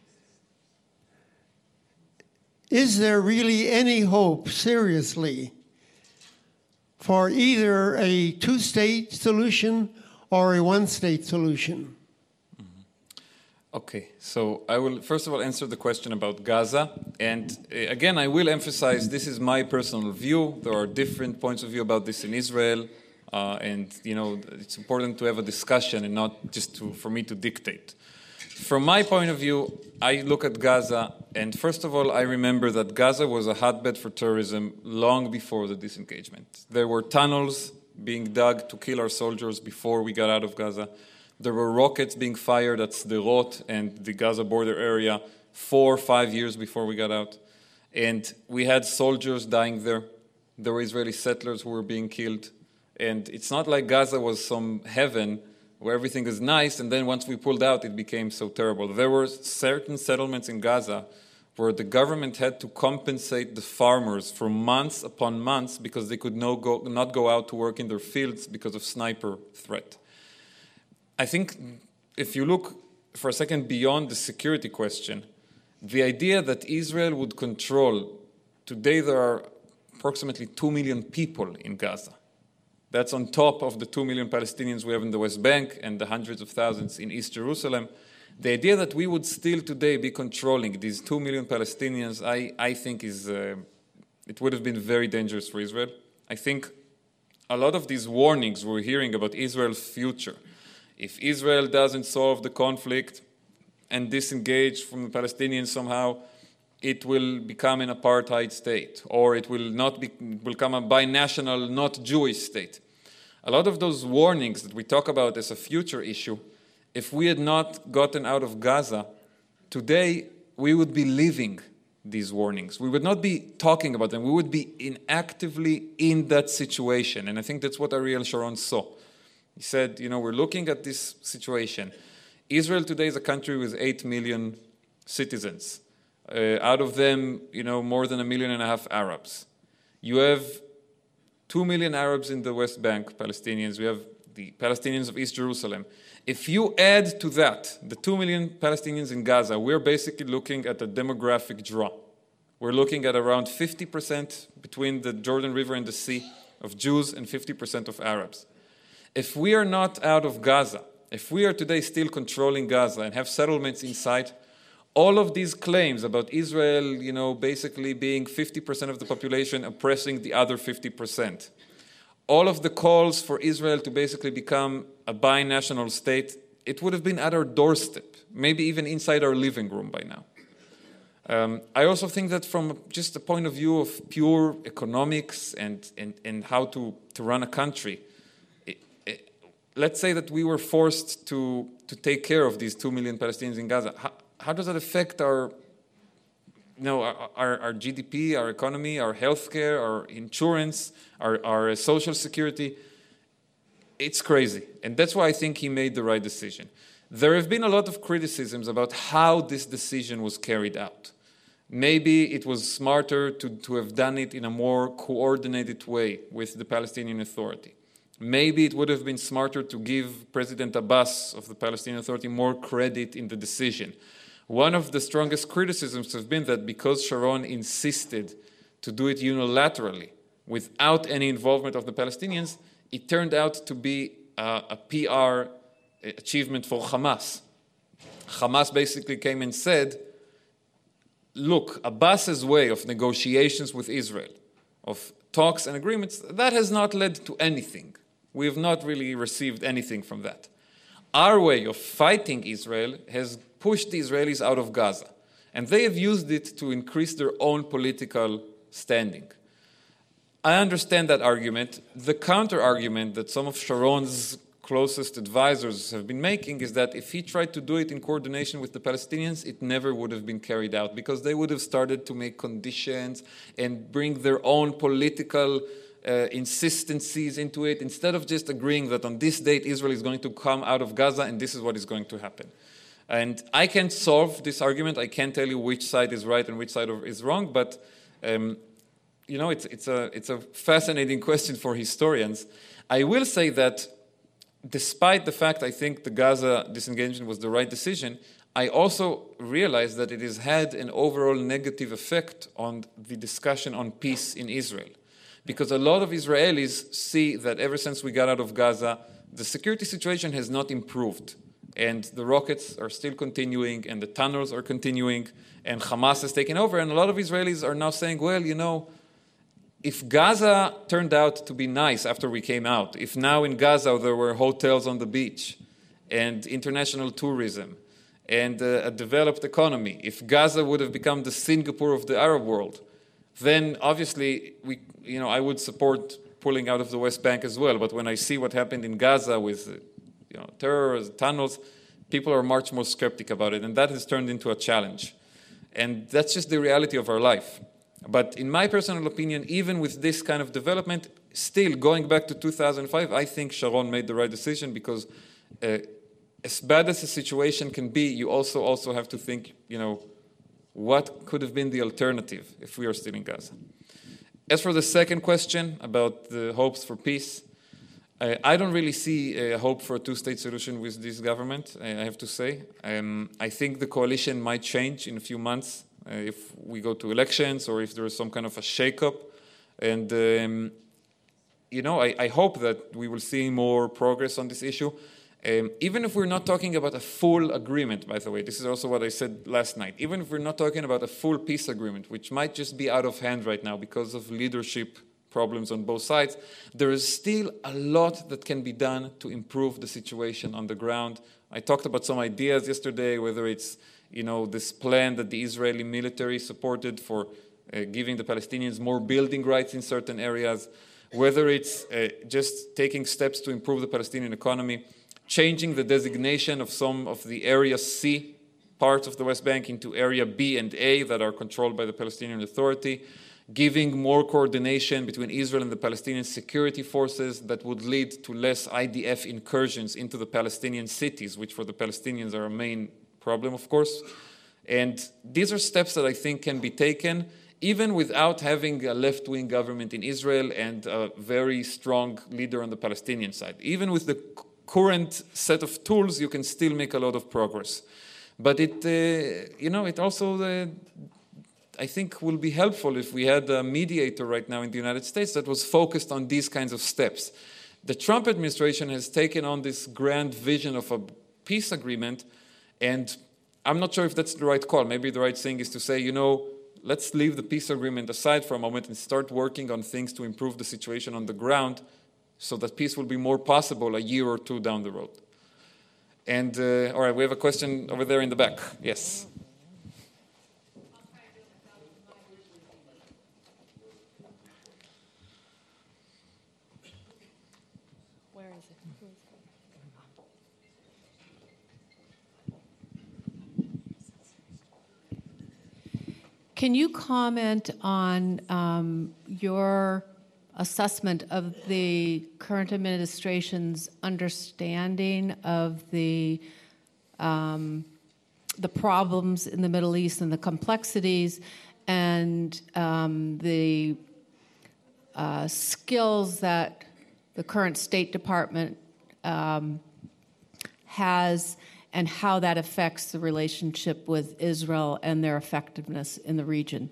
is there really any hope, seriously, for either a two-state solution or a one-state solution? Okay, so I will first of all answer the question about Gaza. And again, I will emphasize this is my personal view. There are different points of view about this in Israel. And, it's important to have a discussion and not just for me to dictate. From my point of view, I look at Gaza, and first of all, I remember that Gaza was a hotbed for terrorism long before the disengagement. There were tunnels being dug to kill our soldiers before we got out of Gaza. There were rockets being fired at Sderot and the Gaza border area 4 or 5 years before we got out. And we had soldiers dying there. There were Israeli settlers who were being killed. And it's not like Gaza was some heaven where everything is nice, and then once we pulled out, it became so terrible. There were certain settlements in Gaza where the government had to compensate the farmers for months upon months because they could not go out to work in their fields because of sniper threat. I think if you look for a second beyond the security question, the idea that Israel would control, today there are approximately 2 million people in Gaza. That's on top of the 2 million Palestinians we have in the West Bank and the hundreds of thousands in East Jerusalem. The idea that we would still today be controlling these 2 million Palestinians, I think it would have been very dangerous for Israel. I think a lot of these warnings we're hearing about Israel's future, if Israel doesn't solve the conflict and disengage from the Palestinians somehow, it will become an apartheid state, or it will become a binational, not Jewish state. A lot of those warnings that we talk about as a future issue, if we had not gotten out of Gaza, today we would be living these warnings. We would not be talking about them. We would be actively in that situation. And I think that's what Ariel Sharon saw. He said, we're looking at this situation. Israel today is a country with 8 million citizens. Out of them, more than 1.5 million Arabs. You have 2 million Arabs in the West Bank, Palestinians. We have the Palestinians of East Jerusalem. If you add to that the 2 million Palestinians in Gaza, we're basically looking at a demographic draw. We're looking at around 50% between the Jordan River and the sea of Jews and 50% of Arabs. If we are not out of Gaza, if we are today still controlling Gaza and have settlements inside, all of these claims about Israel, basically being 50% of the population oppressing the other 50%, all of the calls for Israel to basically become a binational state, it would have been at our doorstep, maybe even inside our living room by now. I also think that from just the point of view of pure economics and how to run a country, let's say that we were forced to take care of these 2 million Palestinians in Gaza. How does that affect our GDP, our economy, our healthcare, our insurance, our social security? It's crazy. And that's why I think he made the right decision. There have been a lot of criticisms about how this decision was carried out. Maybe it was smarter to have done it in a more coordinated way with the Palestinian Authority. Maybe it would have been smarter to give President Abbas of the Palestinian Authority more credit in the decision. One of the strongest criticisms has been that because Sharon insisted to do it unilaterally, without any involvement of the Palestinians, it turned out to be a PR achievement for Hamas. Hamas basically came and said, look, Abbas's way of negotiations with Israel, of talks and agreements, that has not led to anything. We have not really received anything from that. Our way of fighting Israel has pushed the Israelis out of Gaza, and they have used it to increase their own political standing. I understand that argument. The counter-argument that some of Sharon's closest advisors have been making is that if he tried to do it in coordination with the Palestinians, it never would have been carried out because they would have started to make conditions and bring their own political insistencies into it instead of just agreeing that on this date Israel is going to come out of Gaza and this is what is going to happen. And I can't solve this argument. I can't tell you which side is right and which side is wrong, but it's a fascinating question for historians. I will say that despite the fact I think the Gaza disengagement was the right decision, I also realize that it has had an overall negative effect on the discussion on peace in Israel. Because a lot of Israelis see that ever since we got out of Gaza, the security situation has not improved. And the rockets are still continuing, and the tunnels are continuing, and Hamas has taken over. And a lot of Israelis are now saying, well, if Gaza turned out to be nice after we came out, if now in Gaza there were hotels on the beach and international tourism and a developed economy, if Gaza would have become the Singapore of the Arab world, then obviously I would support pulling out of the West Bank as well. But when I see what happened in Gaza with terror, tunnels, people are much more skeptic about it, and that has turned into a challenge. And that's just the reality of our life. But in my personal opinion, even with this kind of development, still going back to 2005, I think Sharon made the right decision because as bad as the situation can be, you also have to think, what could have been the alternative if we are still in Gaza? As for the second question about the hopes for peace, I don't really see a hope for a two-state solution with this government, I have to say. I think the coalition might change in a few months if we go to elections or if there is some kind of a shake-up. And, I hope that we will see more progress on this issue. Even if we're not talking about a full agreement, by the way, this is also what I said last night, even if we're not talking about a full peace agreement, which might just be out of hand right now because of leadership problems on both sides, there is still a lot that can be done to improve the situation on the ground. I talked about some ideas yesterday, whether it's this plan that the Israeli military supported for giving the Palestinians more building rights in certain areas, whether it's just taking steps to improve the Palestinian economy, changing the designation of some of the Area C parts of the West Bank into Area B and A that are controlled by the Palestinian Authority, giving more coordination between Israel and the Palestinian security forces that would lead to less IDF incursions into the Palestinian cities, which for the Palestinians are a main problem, of course. And these are steps that I think can be taken even without having a left-wing government in Israel and a very strong leader on the Palestinian side. Even with the current set of tools, you can still make a lot of progress. But it also, I think, will be helpful if we had a mediator right now in the United States that was focused on these kinds of steps. The Trump administration has taken on this grand vision of a peace agreement, and I'm not sure if that's the right call. Maybe the right thing is to say, let's leave the peace agreement aside for a moment and start working on things to improve the situation on the ground so that peace will be more possible a year or two down the road. And, all right, we have a question over there in the back. Yes. Where is it? Can you comment on your assessment of the current administration's understanding of the problems in the Middle East and the complexities and the skills that the current State Department has, and how that affects the relationship with Israel and their effectiveness in the region?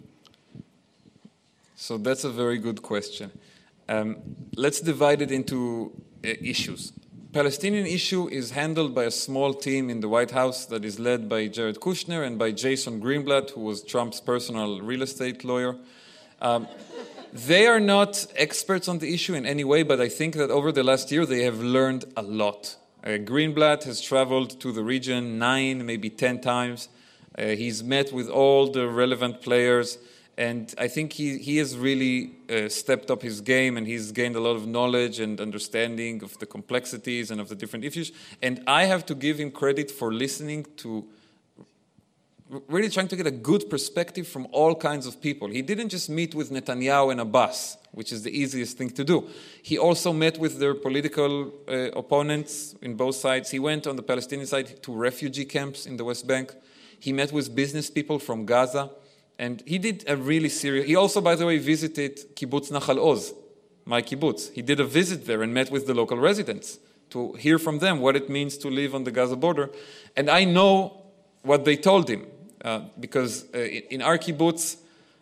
So that's a very good question. Let's divide it into issues. Palestinian issue is handled by a small team in the White House that is led by Jared Kushner and by Jason Greenblatt, who was Trump's personal real estate lawyer. They are not experts on the issue in any way, but I think that over the last year they have learned a lot. Greenblatt has traveled to the region 9, maybe 10 times. He's met with all the relevant players. And I think he has really stepped up his game, and he's gained a lot of knowledge and understanding of the complexities and of the different issues. And I have to give him credit for listening to, really trying to get a good perspective from all kinds of people. He didn't just meet with Netanyahu and Abbas, which is the easiest thing to do. He also met with their political opponents in both sides. He went on the Palestinian side to refugee camps in the West Bank. He met with business people from Gaza. And he did a really serious... He also, by the way, visited Kibbutz Nachal Oz, my kibbutz. He did a visit there and met with the local residents to hear from them what it means to live on the Gaza border. And I know what they told him, because in our kibbutz,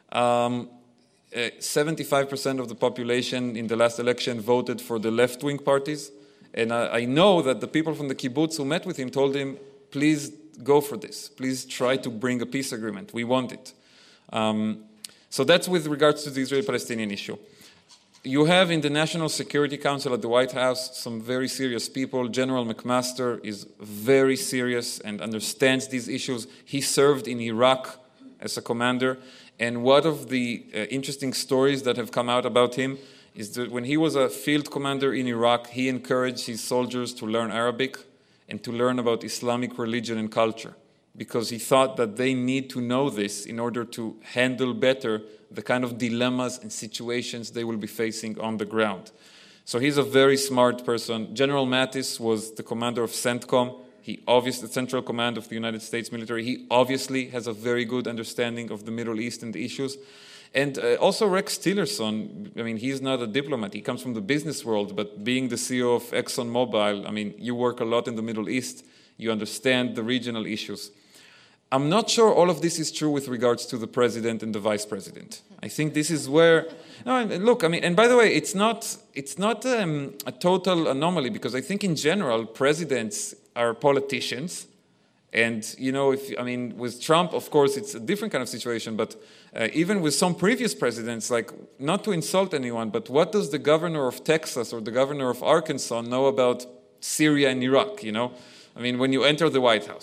75% of the population in the last election voted for the left-wing parties. And I know that the people from the kibbutz who met with him told him, please go for this. Please try to bring a peace agreement. We want it. So that's with regards to the Israeli-Palestinian issue. You have in the National Security Council at the White House some very serious people. General McMaster is very serious and understands these issues. He served in Iraq as a commander. And one of the interesting stories that have come out about him is that when he was a field commander in Iraq, he encouraged his soldiers to learn Arabic and to learn about Islamic religion and culture, because he thought that they need to know this in order to handle better the kind of dilemmas and situations they will be facing on the ground. So he's a very smart person. General Mattis was the commander of CENTCOM. The Central Command of the United States military. He obviously has a very good understanding of the Middle East and the issues. And also Rex Tillerson, I mean, he's not a diplomat. He comes from the business world, but being the CEO of ExxonMobil, I mean, you work a lot in the Middle East. You understand the regional issues. I'm not sure all of this is true with regards to the president and the vice president. I think this is where... No, look, I mean, and by the way, it's not a total anomaly, because I think in general, presidents are politicians. And, with Trump, of course, it's a different kind of situation. But even with some previous presidents, like, not to insult anyone, but what does the governor of Texas or the governor of Arkansas know about Syria and Iraq, I mean, when you enter the White House?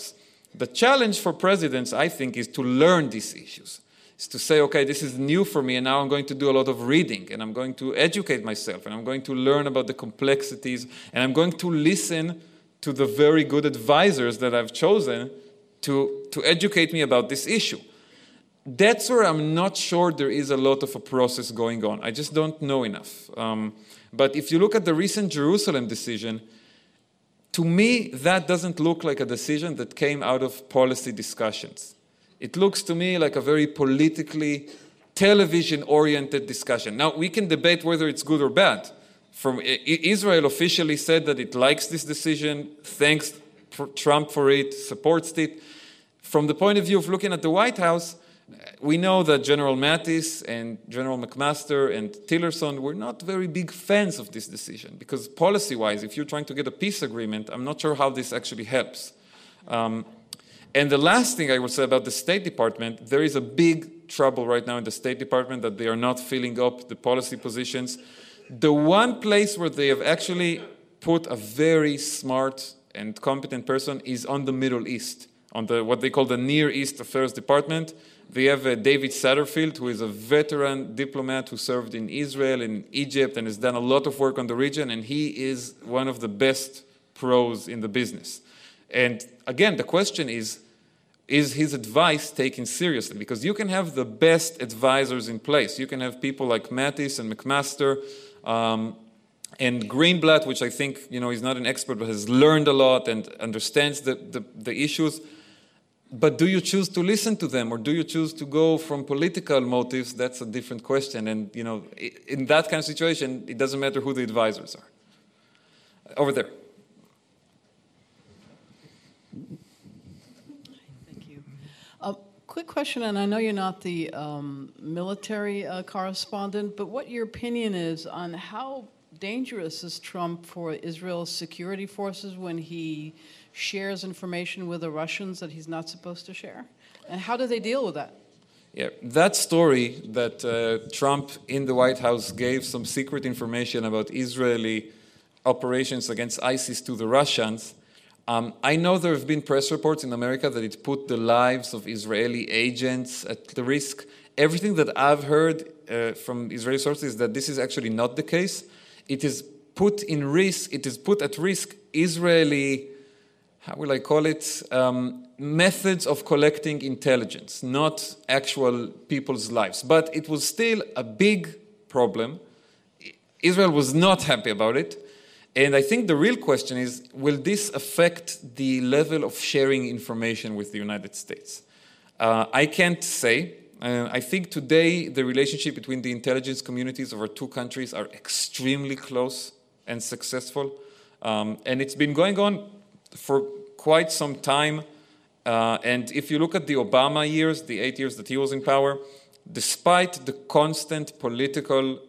The challenge for presidents, I think, is to learn these issues. Is to say, okay, this is new for me, and now I'm going to do a lot of reading, and I'm going to educate myself, and I'm going to learn about the complexities, and I'm going to listen to the very good advisors that I've chosen to educate me about this issue. That's where I'm not sure there is a lot of a process going on. I just don't know enough. But if you look at the recent Jerusalem decision, to me, that doesn't look like a decision that came out of policy discussions. It looks to me like a very politically, television-oriented discussion. Now, we can debate whether it's good or bad. Israel officially said that it likes this decision, thanks Trump for it, supports it. From the point of view of looking at the White House, we know that General Mattis and General McMaster and Tillerson were not very big fans of this decision because policy-wise, if you're trying to get a peace agreement, I'm not sure how this actually helps. And the last thing I will say about the State Department, there is a big trouble right now in the State Department that they are not filling up the policy positions. The one place where they have actually put a very smart and competent person is on the Middle East, on what they call the Near East Affairs Department. They have David Satterfield, who is a veteran diplomat who served in Israel and Egypt and has done a lot of work on the region, and he is one of the best pros in the business. And again, the question is his advice taken seriously? Because you can have the best advisors in place. You can have people like Mattis and McMaster and Greenblatt, which I think, he's not an expert, but has learned a lot and understands the issues. But do you choose to listen to them, or do you choose to go from political motives? That's a different question. And, in that kind of situation, it doesn't matter who the advisors are. Over there. Thank you. Quick question, and I know you're not the military correspondent, but what your opinion is on how dangerous is Trump for Israel's security forces when he shares information with the Russians that he's not supposed to share? And how do they deal with that? Yeah, that story that Trump in the White House gave some secret information about Israeli operations against ISIS to the Russians, I know there have been press reports in America that it put the lives of Israeli agents at the risk. Everything that I've heard from Israeli sources is that this is actually not the case. It is put at risk Israeli, how will I call it, methods of collecting intelligence, not actual people's lives. But it was still a big problem. Israel was not happy about it. And I think the real question is, will this affect the level of sharing information with the United States? I can't say. I think today the relationship between the intelligence communities of our two countries are extremely close and successful. And it's been going on for quite some time. And if you look at the Obama years, the 8 years that he was in power, despite the constant political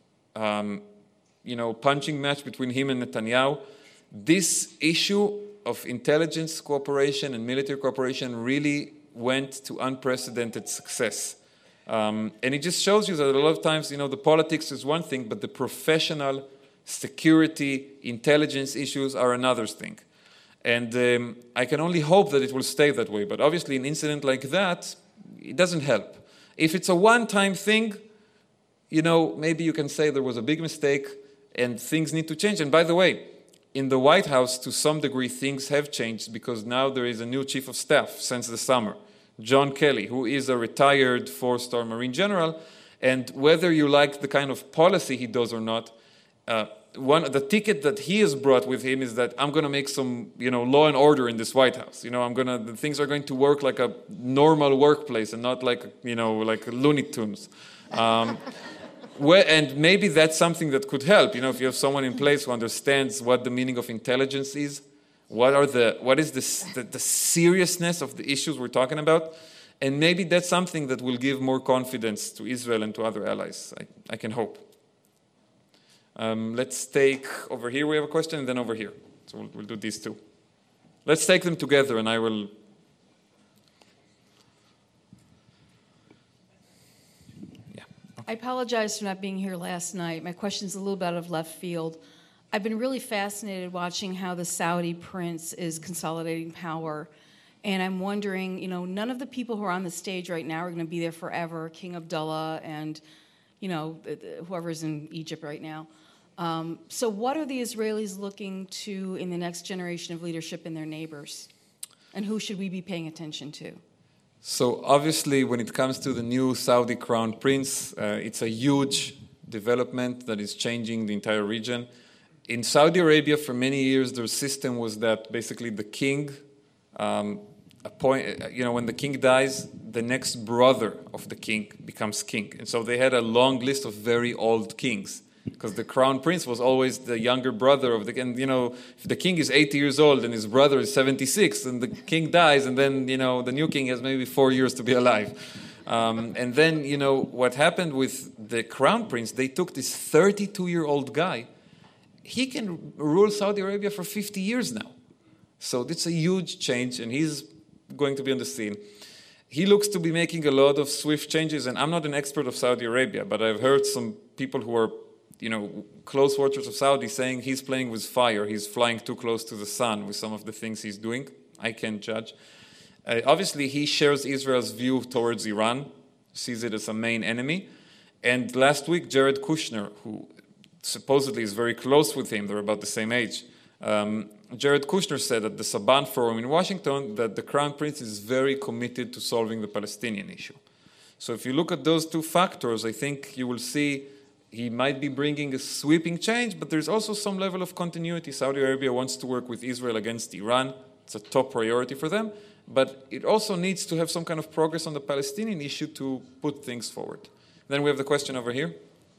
punching match between him and Netanyahu, this issue of intelligence cooperation and military cooperation really went to unprecedented success. And it just shows you that a lot of times, the politics is one thing, but the professional security, intelligence issues are another thing. And I can only hope that it will stay that way. But obviously, an incident like that, it doesn't help. If it's a one-time thing, maybe you can say there was a big mistake and things need to change. And by the way, in the White House, to some degree, things have changed because now there is a new chief of staff since the summer, John Kelly, who is a retired four-star Marine general. And whether you like the kind of policy he does or not, the ticket that he has brought with him is that I'm going to make some, law and order in this White House. The things are going to work like a normal workplace and not like, like Looney Tunes. And maybe that's something that could help. If you have someone in place who understands what the meaning of intelligence is, what is the seriousness of the issues we're talking about, and maybe that's something that will give more confidence to Israel and to other allies. I can hope. Let's take over here. We have a question, and then over here. So we'll do these two. Let's take them together, and I will. I apologize for not being here last night. My question's a little bit out of left field. I've been really fascinated watching how the Saudi prince is consolidating power. And I'm wondering, none of the people who are on the stage right now are going to be there forever, King Abdullah and, whoever's in Egypt right now. So what are the Israelis looking to in the next generation of leadership in their neighbors? And who should we be paying attention to? So obviously, when it comes to the new Saudi crown prince, it's a huge development that is changing the entire region. In Saudi Arabia, for many years, their system was that basically the king, when the king dies, the next brother of the king becomes king. And so they had a long list of very old kings, because the crown prince was always the younger brother of the, and if the king is 80 years old and his brother is 76, and the king dies, and then the new king has maybe 4 years to be alive. And then what happened with the crown prince, they took this 32-year-old guy. He can rule Saudi Arabia for 50 years now. So it's a huge change, and he's going to be on the scene. He looks to be making a lot of swift changes, and I'm not an expert of Saudi Arabia, but I've heard some people who are close watchers of Saudi saying he's playing with fire. He's flying too close to the sun with some of the things he's doing. I can't judge. Obviously, he shares Israel's view towards Iran, sees it as a main enemy. And last week, Jared Kushner, who supposedly is very close with him, they're about the same age, Jared Kushner said at the Saban Forum in Washington that the Crown Prince is very committed to solving the Palestinian issue. So if you look at those two factors, I think you will see he might be bringing a sweeping change, but there's also some level of continuity. Saudi Arabia wants to work with Israel against Iran. It's a top priority for them. But it also needs to have some kind of progress on the Palestinian issue to put things forward. Then we have the question over here.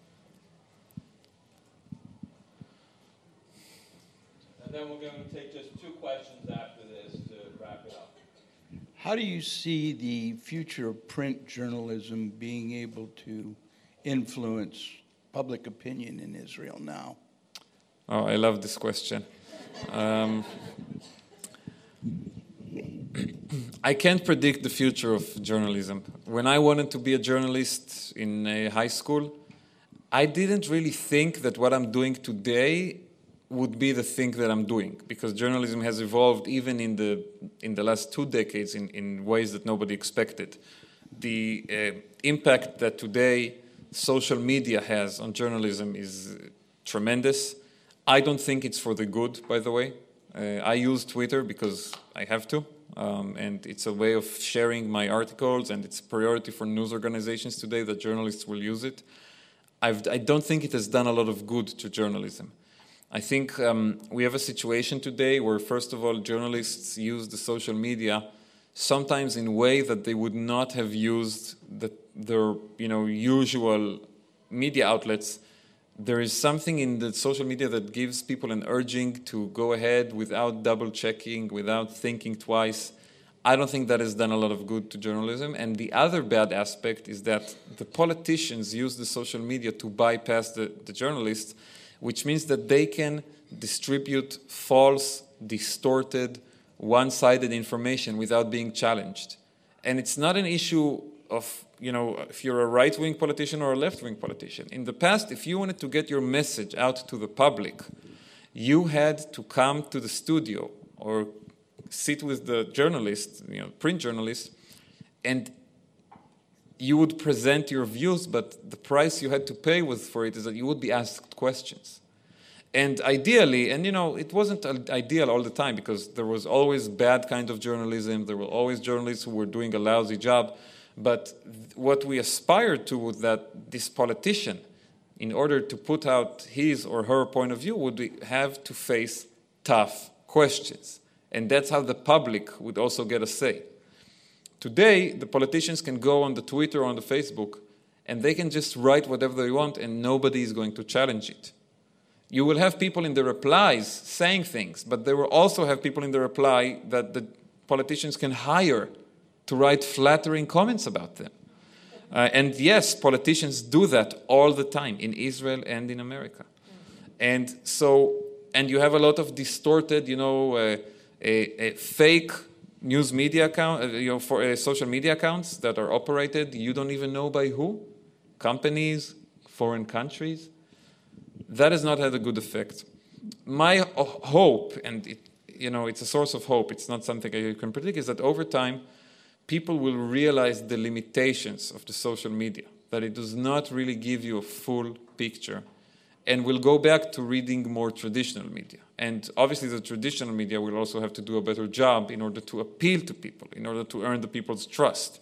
And then we're going to take just 2 questions after this to wrap it up. How do you see the future of print journalism being able to influence public opinion in Israel now? Oh, I love this question. I can't predict the future of journalism. When I wanted to be a journalist in high school, I didn't really think that what I'm doing today would be the thing that I'm doing, because journalism has evolved even in the last 2 decades in ways that nobody expected. The impact that today social media has on journalism is tremendous. I don't think it's for the good, by the way. I use Twitter because I have to, and it's a way of sharing my articles, and it's a priority for news organizations today that journalists will use it. I don't think it has done a lot of good to journalism. I think we have a situation today where, first of all, journalists use the social media sometimes in a way that they would not have used their usual media outlets. There is something in the social media that gives people an urging to go ahead without double-checking, without thinking twice. I don't think that has done a lot of good to journalism. And the other bad aspect is that the politicians use the social media to bypass the journalists, which means that they can distribute false, distorted, one-sided information without being challenged. And it's not an issue of, if you're a right-wing politician or a left-wing politician. In the past, if you wanted to get your message out to the public, you had to come to the studio or sit with the journalist, print journalist, and you would present your views, but the price you had to pay for it is that you would be asked questions. And ideally, and it wasn't ideal all the time, because there was always bad kind of journalism, there were always journalists who were doing a lousy job, but what we aspired to was that this politician, in order to put out his or her point of view, would have to face tough questions. And that's how the public would also get a say. Today, the politicians can go on the Twitter or on the Facebook, and they can just write whatever they want, and nobody is going to challenge it. You will have people in the replies saying things, but they will also have people in the reply that the politicians can hire to write flattering comments about them. And yes, politicians do that all the time in Israel and in America. And you have a lot of distorted, fake news media account, social media accounts that are operated. You don't even know by who, companies, foreign countries. That has not had a good effect. My hope, and it's a source of hope. It's not something you can predict, is that over time, people will realize the limitations of the social media, that it does not really give you a full picture, and will go back to reading more traditional media. And obviously the traditional media will also have to do a better job in order to appeal to people, in order to earn the people's trust.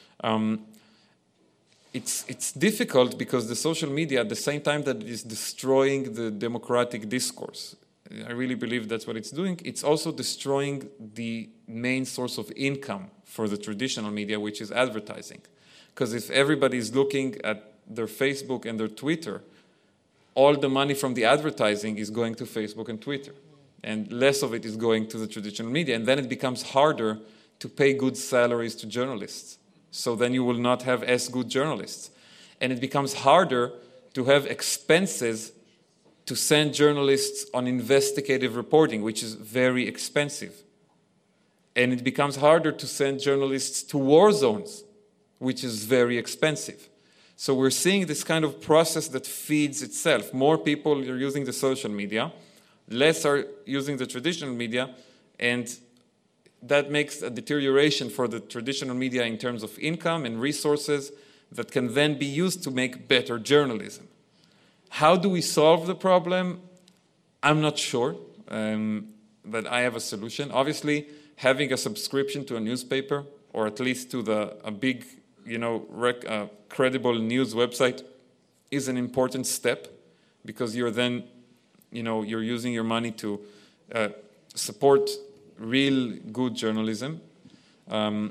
It's difficult because the social media, at the same time that it is destroying the democratic discourse, I really believe that's what it's doing, it's also destroying the main source of income for the traditional media, which is advertising. Because if everybody is looking at their Facebook and their Twitter, all the money from the advertising is going to Facebook and Twitter, and less of it is going to the traditional media, and then it becomes harder to pay good salaries to journalists. So then you will not have as good journalists. And it becomes harder to have expenses to send journalists on investigative reporting, which is very expensive. And it becomes harder to send journalists to war zones, which is very expensive. So we're seeing this kind of process that feeds itself. More people are using the social media, less are using the traditional media, and that makes a deterioration for the traditional media in terms of income and resources that can then be used to make better journalism. How do we solve the problem? I'm not sure that I have a solution. Obviously, having a subscription to a newspaper, or at least to a big, credible news website, is an important step, because you're then, you're using your money to support real good journalism. And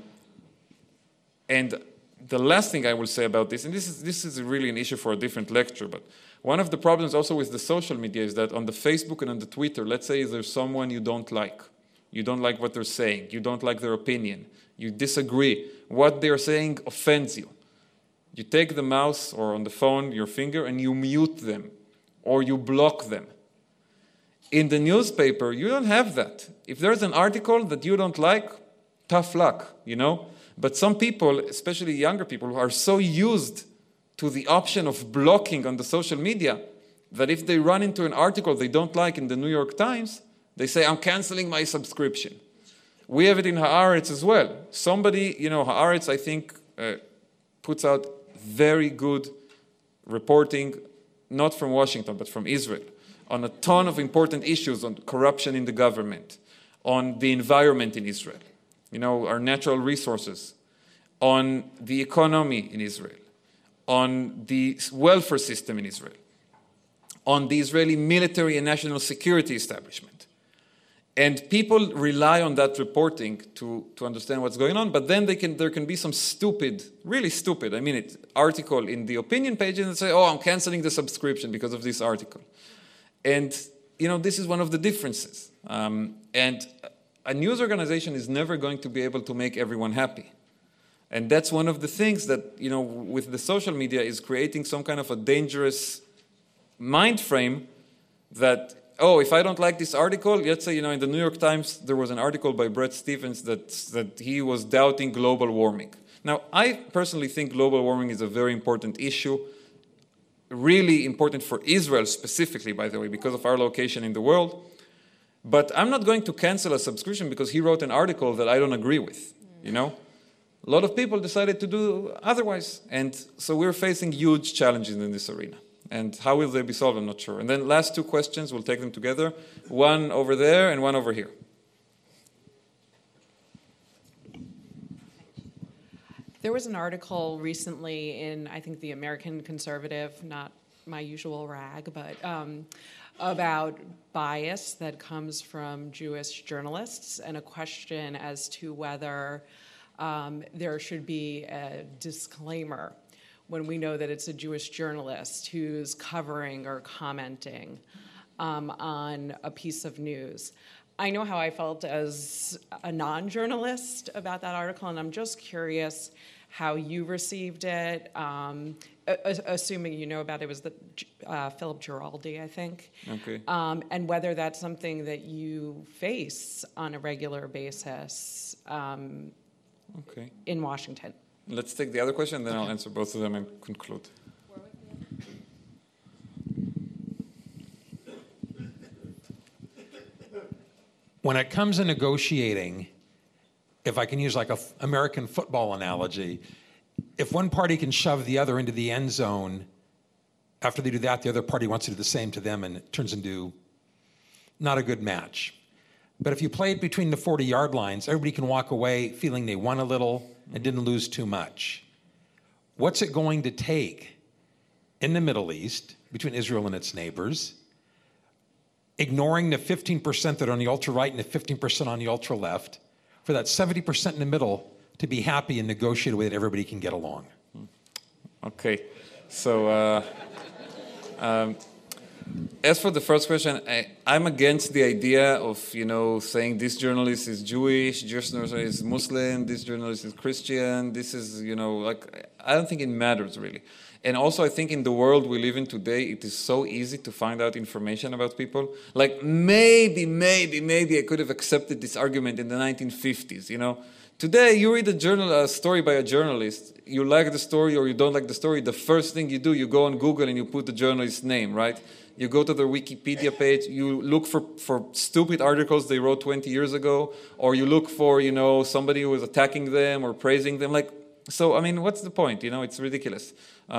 the last thing I will say about this, and this is really an issue for a different lecture, but one of the problems also with the social media is that on the Facebook and on the Twitter, let's say there's someone you don't like what they're saying, you don't like their opinion, you disagree, what they're saying offends you. You take the mouse or on the phone, your finger, and you mute them, or you block them. In the newspaper, you don't have that. If there's an article that you don't like, tough luck, But some people, especially younger people, are so used to the option of blocking on the social media that if they run into an article they don't like in the New York Times, they say, I'm canceling my subscription. We have it in Haaretz as well. Somebody, Haaretz, I think, puts out very good reporting, not from Washington, but from Israel, on a ton of important issues on corruption in the government, on the environment in Israel, our natural resources, on the economy in Israel, on the welfare system in Israel, on the Israeli military and national security establishment. And people rely on that reporting to understand what's going on, but then there can be some really stupid, article in the opinion page and say, I'm canceling the subscription because of this article. And, this is one of the differences. And a news organization is never going to be able to make everyone happy. And that's one of the things that, with the social media is creating some kind of a dangerous mind frame that, if I don't like this article, let's say, in the New York Times, there was an article by Bret Stephens that he was doubting global warming. Now, I personally think global warming is a very important issue, really important for Israel specifically, by the way, because of our location in the world. But I'm not going to cancel a subscription because he wrote an article that I don't agree with, A lot of people decided to do otherwise. And so we're facing huge challenges in this arena. And how will they be solved? I'm not sure. And then last two questions, we'll take them together. One over there and one over here. There was an article recently in, I think, the American Conservative, not my usual rag, but about bias that comes from Jewish journalists and a question as to whether there should be a disclaimer when we know that it's a Jewish journalist who's covering or commenting on a piece of news. I know how I felt as a non-journalist about that article, and I'm just curious how you received it, assuming you know about it. It was the Philip Giraldi, I think. Okay. And whether that's something that you face on a regular basis in Washington. Let's take the other question, then I'll answer both of them and conclude. when it comes to negotiating, if I can use like an American football analogy, if one party can shove the other into the end zone, after they do that, the other party wants to do the same to them, and it turns into not a good match. But if you play it between the 40-yard lines, everybody can walk away feeling they won a little and didn't lose too much. What's it going to take in the Middle East, between Israel and its neighbors, ignoring the 15% that are on the ultra-right and the 15% on the ultra-left, for that 70% in the middle to be happy and negotiate a way that everybody can get along? Okay, so as for the first question, I'm against the idea of, saying this journalist is Jewish, this journalist is Muslim, this journalist is Christian, this is, I don't think it matters really. And also I think in the world we live in today, it is so easy to find out information about people. Like maybe I could have accepted this argument in the 1950s, Today, you read a story by a journalist, you like the story or you don't like the story, the first thing you do, you go on Google and you put the journalist's name, right? You go to their Wikipedia page, you look for stupid articles they wrote 20 years ago, or you look for, somebody who was attacking them or praising them. What's the point? It's ridiculous.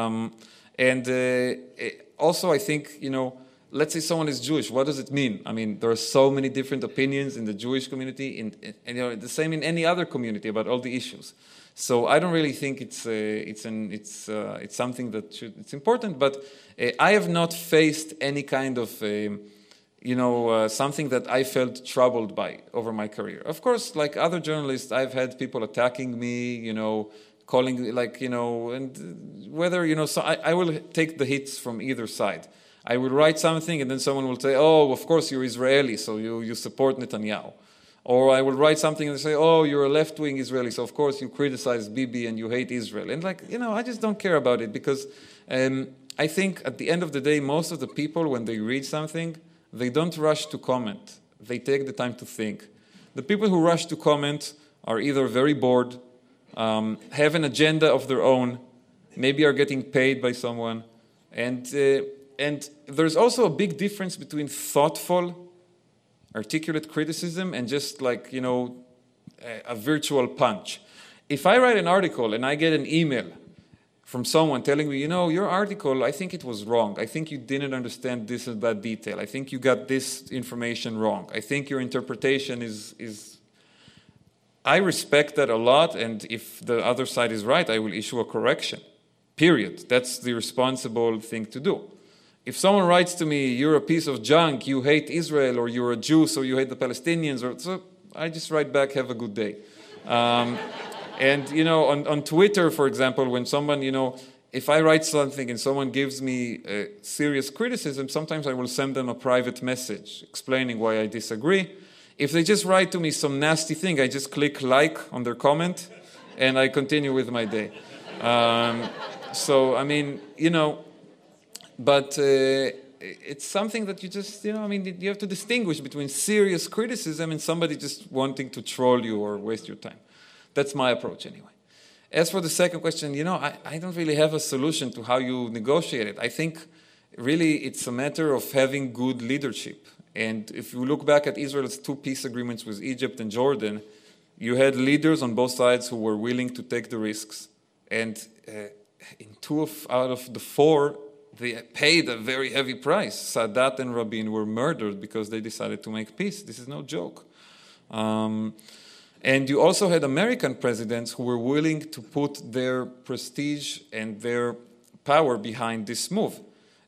Also, I think, let's say someone is Jewish. What does it mean? There are so many different opinions in the Jewish community, and the same in any other community about all the issues. So I don't really think it's something that it's important. But I have not faced any kind of something that I felt troubled by over my career. Of course, like other journalists, I've had people attacking me, calling and whether so I will take the hits from either side. I will write something and then someone will say, oh, of course you're Israeli, so you support Netanyahu. Or I will write something and they say, oh, you're a left-wing Israeli, so of course you criticize Bibi and you hate Israel. And I just don't care about it because I think at the end of the day, most of the people, when they read something, they don't rush to comment. They take the time to think. The people who rush to comment are either very bored, have an agenda of their own, maybe are getting paid by someone, and there's also a big difference between thoughtful, articulate criticism and just a virtual punch. If I write an article and I get an email from someone telling me, your article, I think it was wrong. I think you didn't understand this and that detail. I think you got this information wrong. I think your interpretation is... I respect that a lot, and if the other side is right, I will issue a correction. Period. That's the responsible thing to do. If someone writes to me, you're a piece of junk, you hate Israel, or you're a Jew, so you hate the Palestinians, so I just write back, have a good day. On Twitter, for example, when someone, if I write something and someone gives me serious criticism, sometimes I will send them a private message explaining why I disagree. If they just write to me some nasty thing, I just click like on their comment, and I continue with my day. But it's something that you just, you have to distinguish between serious criticism and somebody just wanting to troll you or waste your time. That's my approach anyway. As for the second question, I don't really have a solution to how you negotiate it. I think really it's a matter of having good leadership. And if you look back at Israel's 2 peace agreements with Egypt and Jordan, you had leaders on both sides who were willing to take the risks. And in 2 out of the 4, they paid a very heavy price. Sadat and Rabin were murdered because they decided to make peace. This is no joke. And you also had American presidents who were willing to put their prestige and their power behind this move.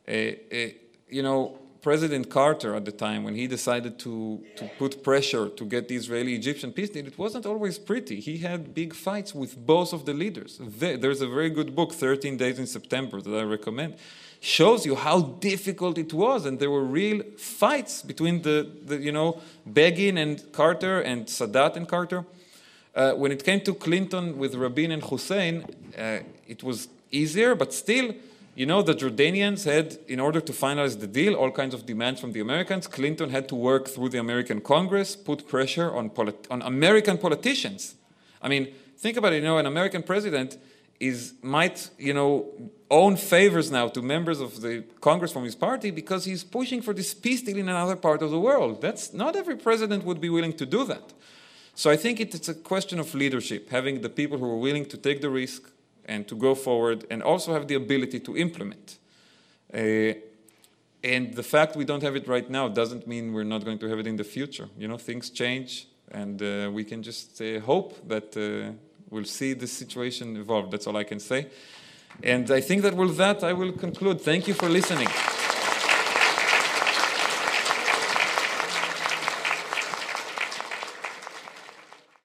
President Carter at the time, when he decided to put pressure to get the Israeli-Egyptian peace deal, it wasn't always pretty. He had big fights with both of the leaders. There's a very good book, 13 Days in September, that I recommend. Shows you how difficult it was, and there were real fights between the Begin and Carter and Sadat and Carter. When it came to Clinton with Rabin and Hussein, it was easier, but still, the Jordanians had, in order to finalize the deal, all kinds of demands from the Americans. Clinton had to work through the American Congress, put pressure on American politicians. Think about it, an American president might own favors now to members of the Congress from his party because he's pushing for this peace deal in another part of the world. That's not every president would be willing to do that. So I think it's a question of leadership, having the people who are willing to take the risk and to go forward and also have the ability to implement. And the fact we don't have it right now doesn't mean we're not going to have it in the future. You know, things change, and we can just hope that we'll see this situation evolve. That's all I can say. And I think that with that, I will conclude. Thank you for listening.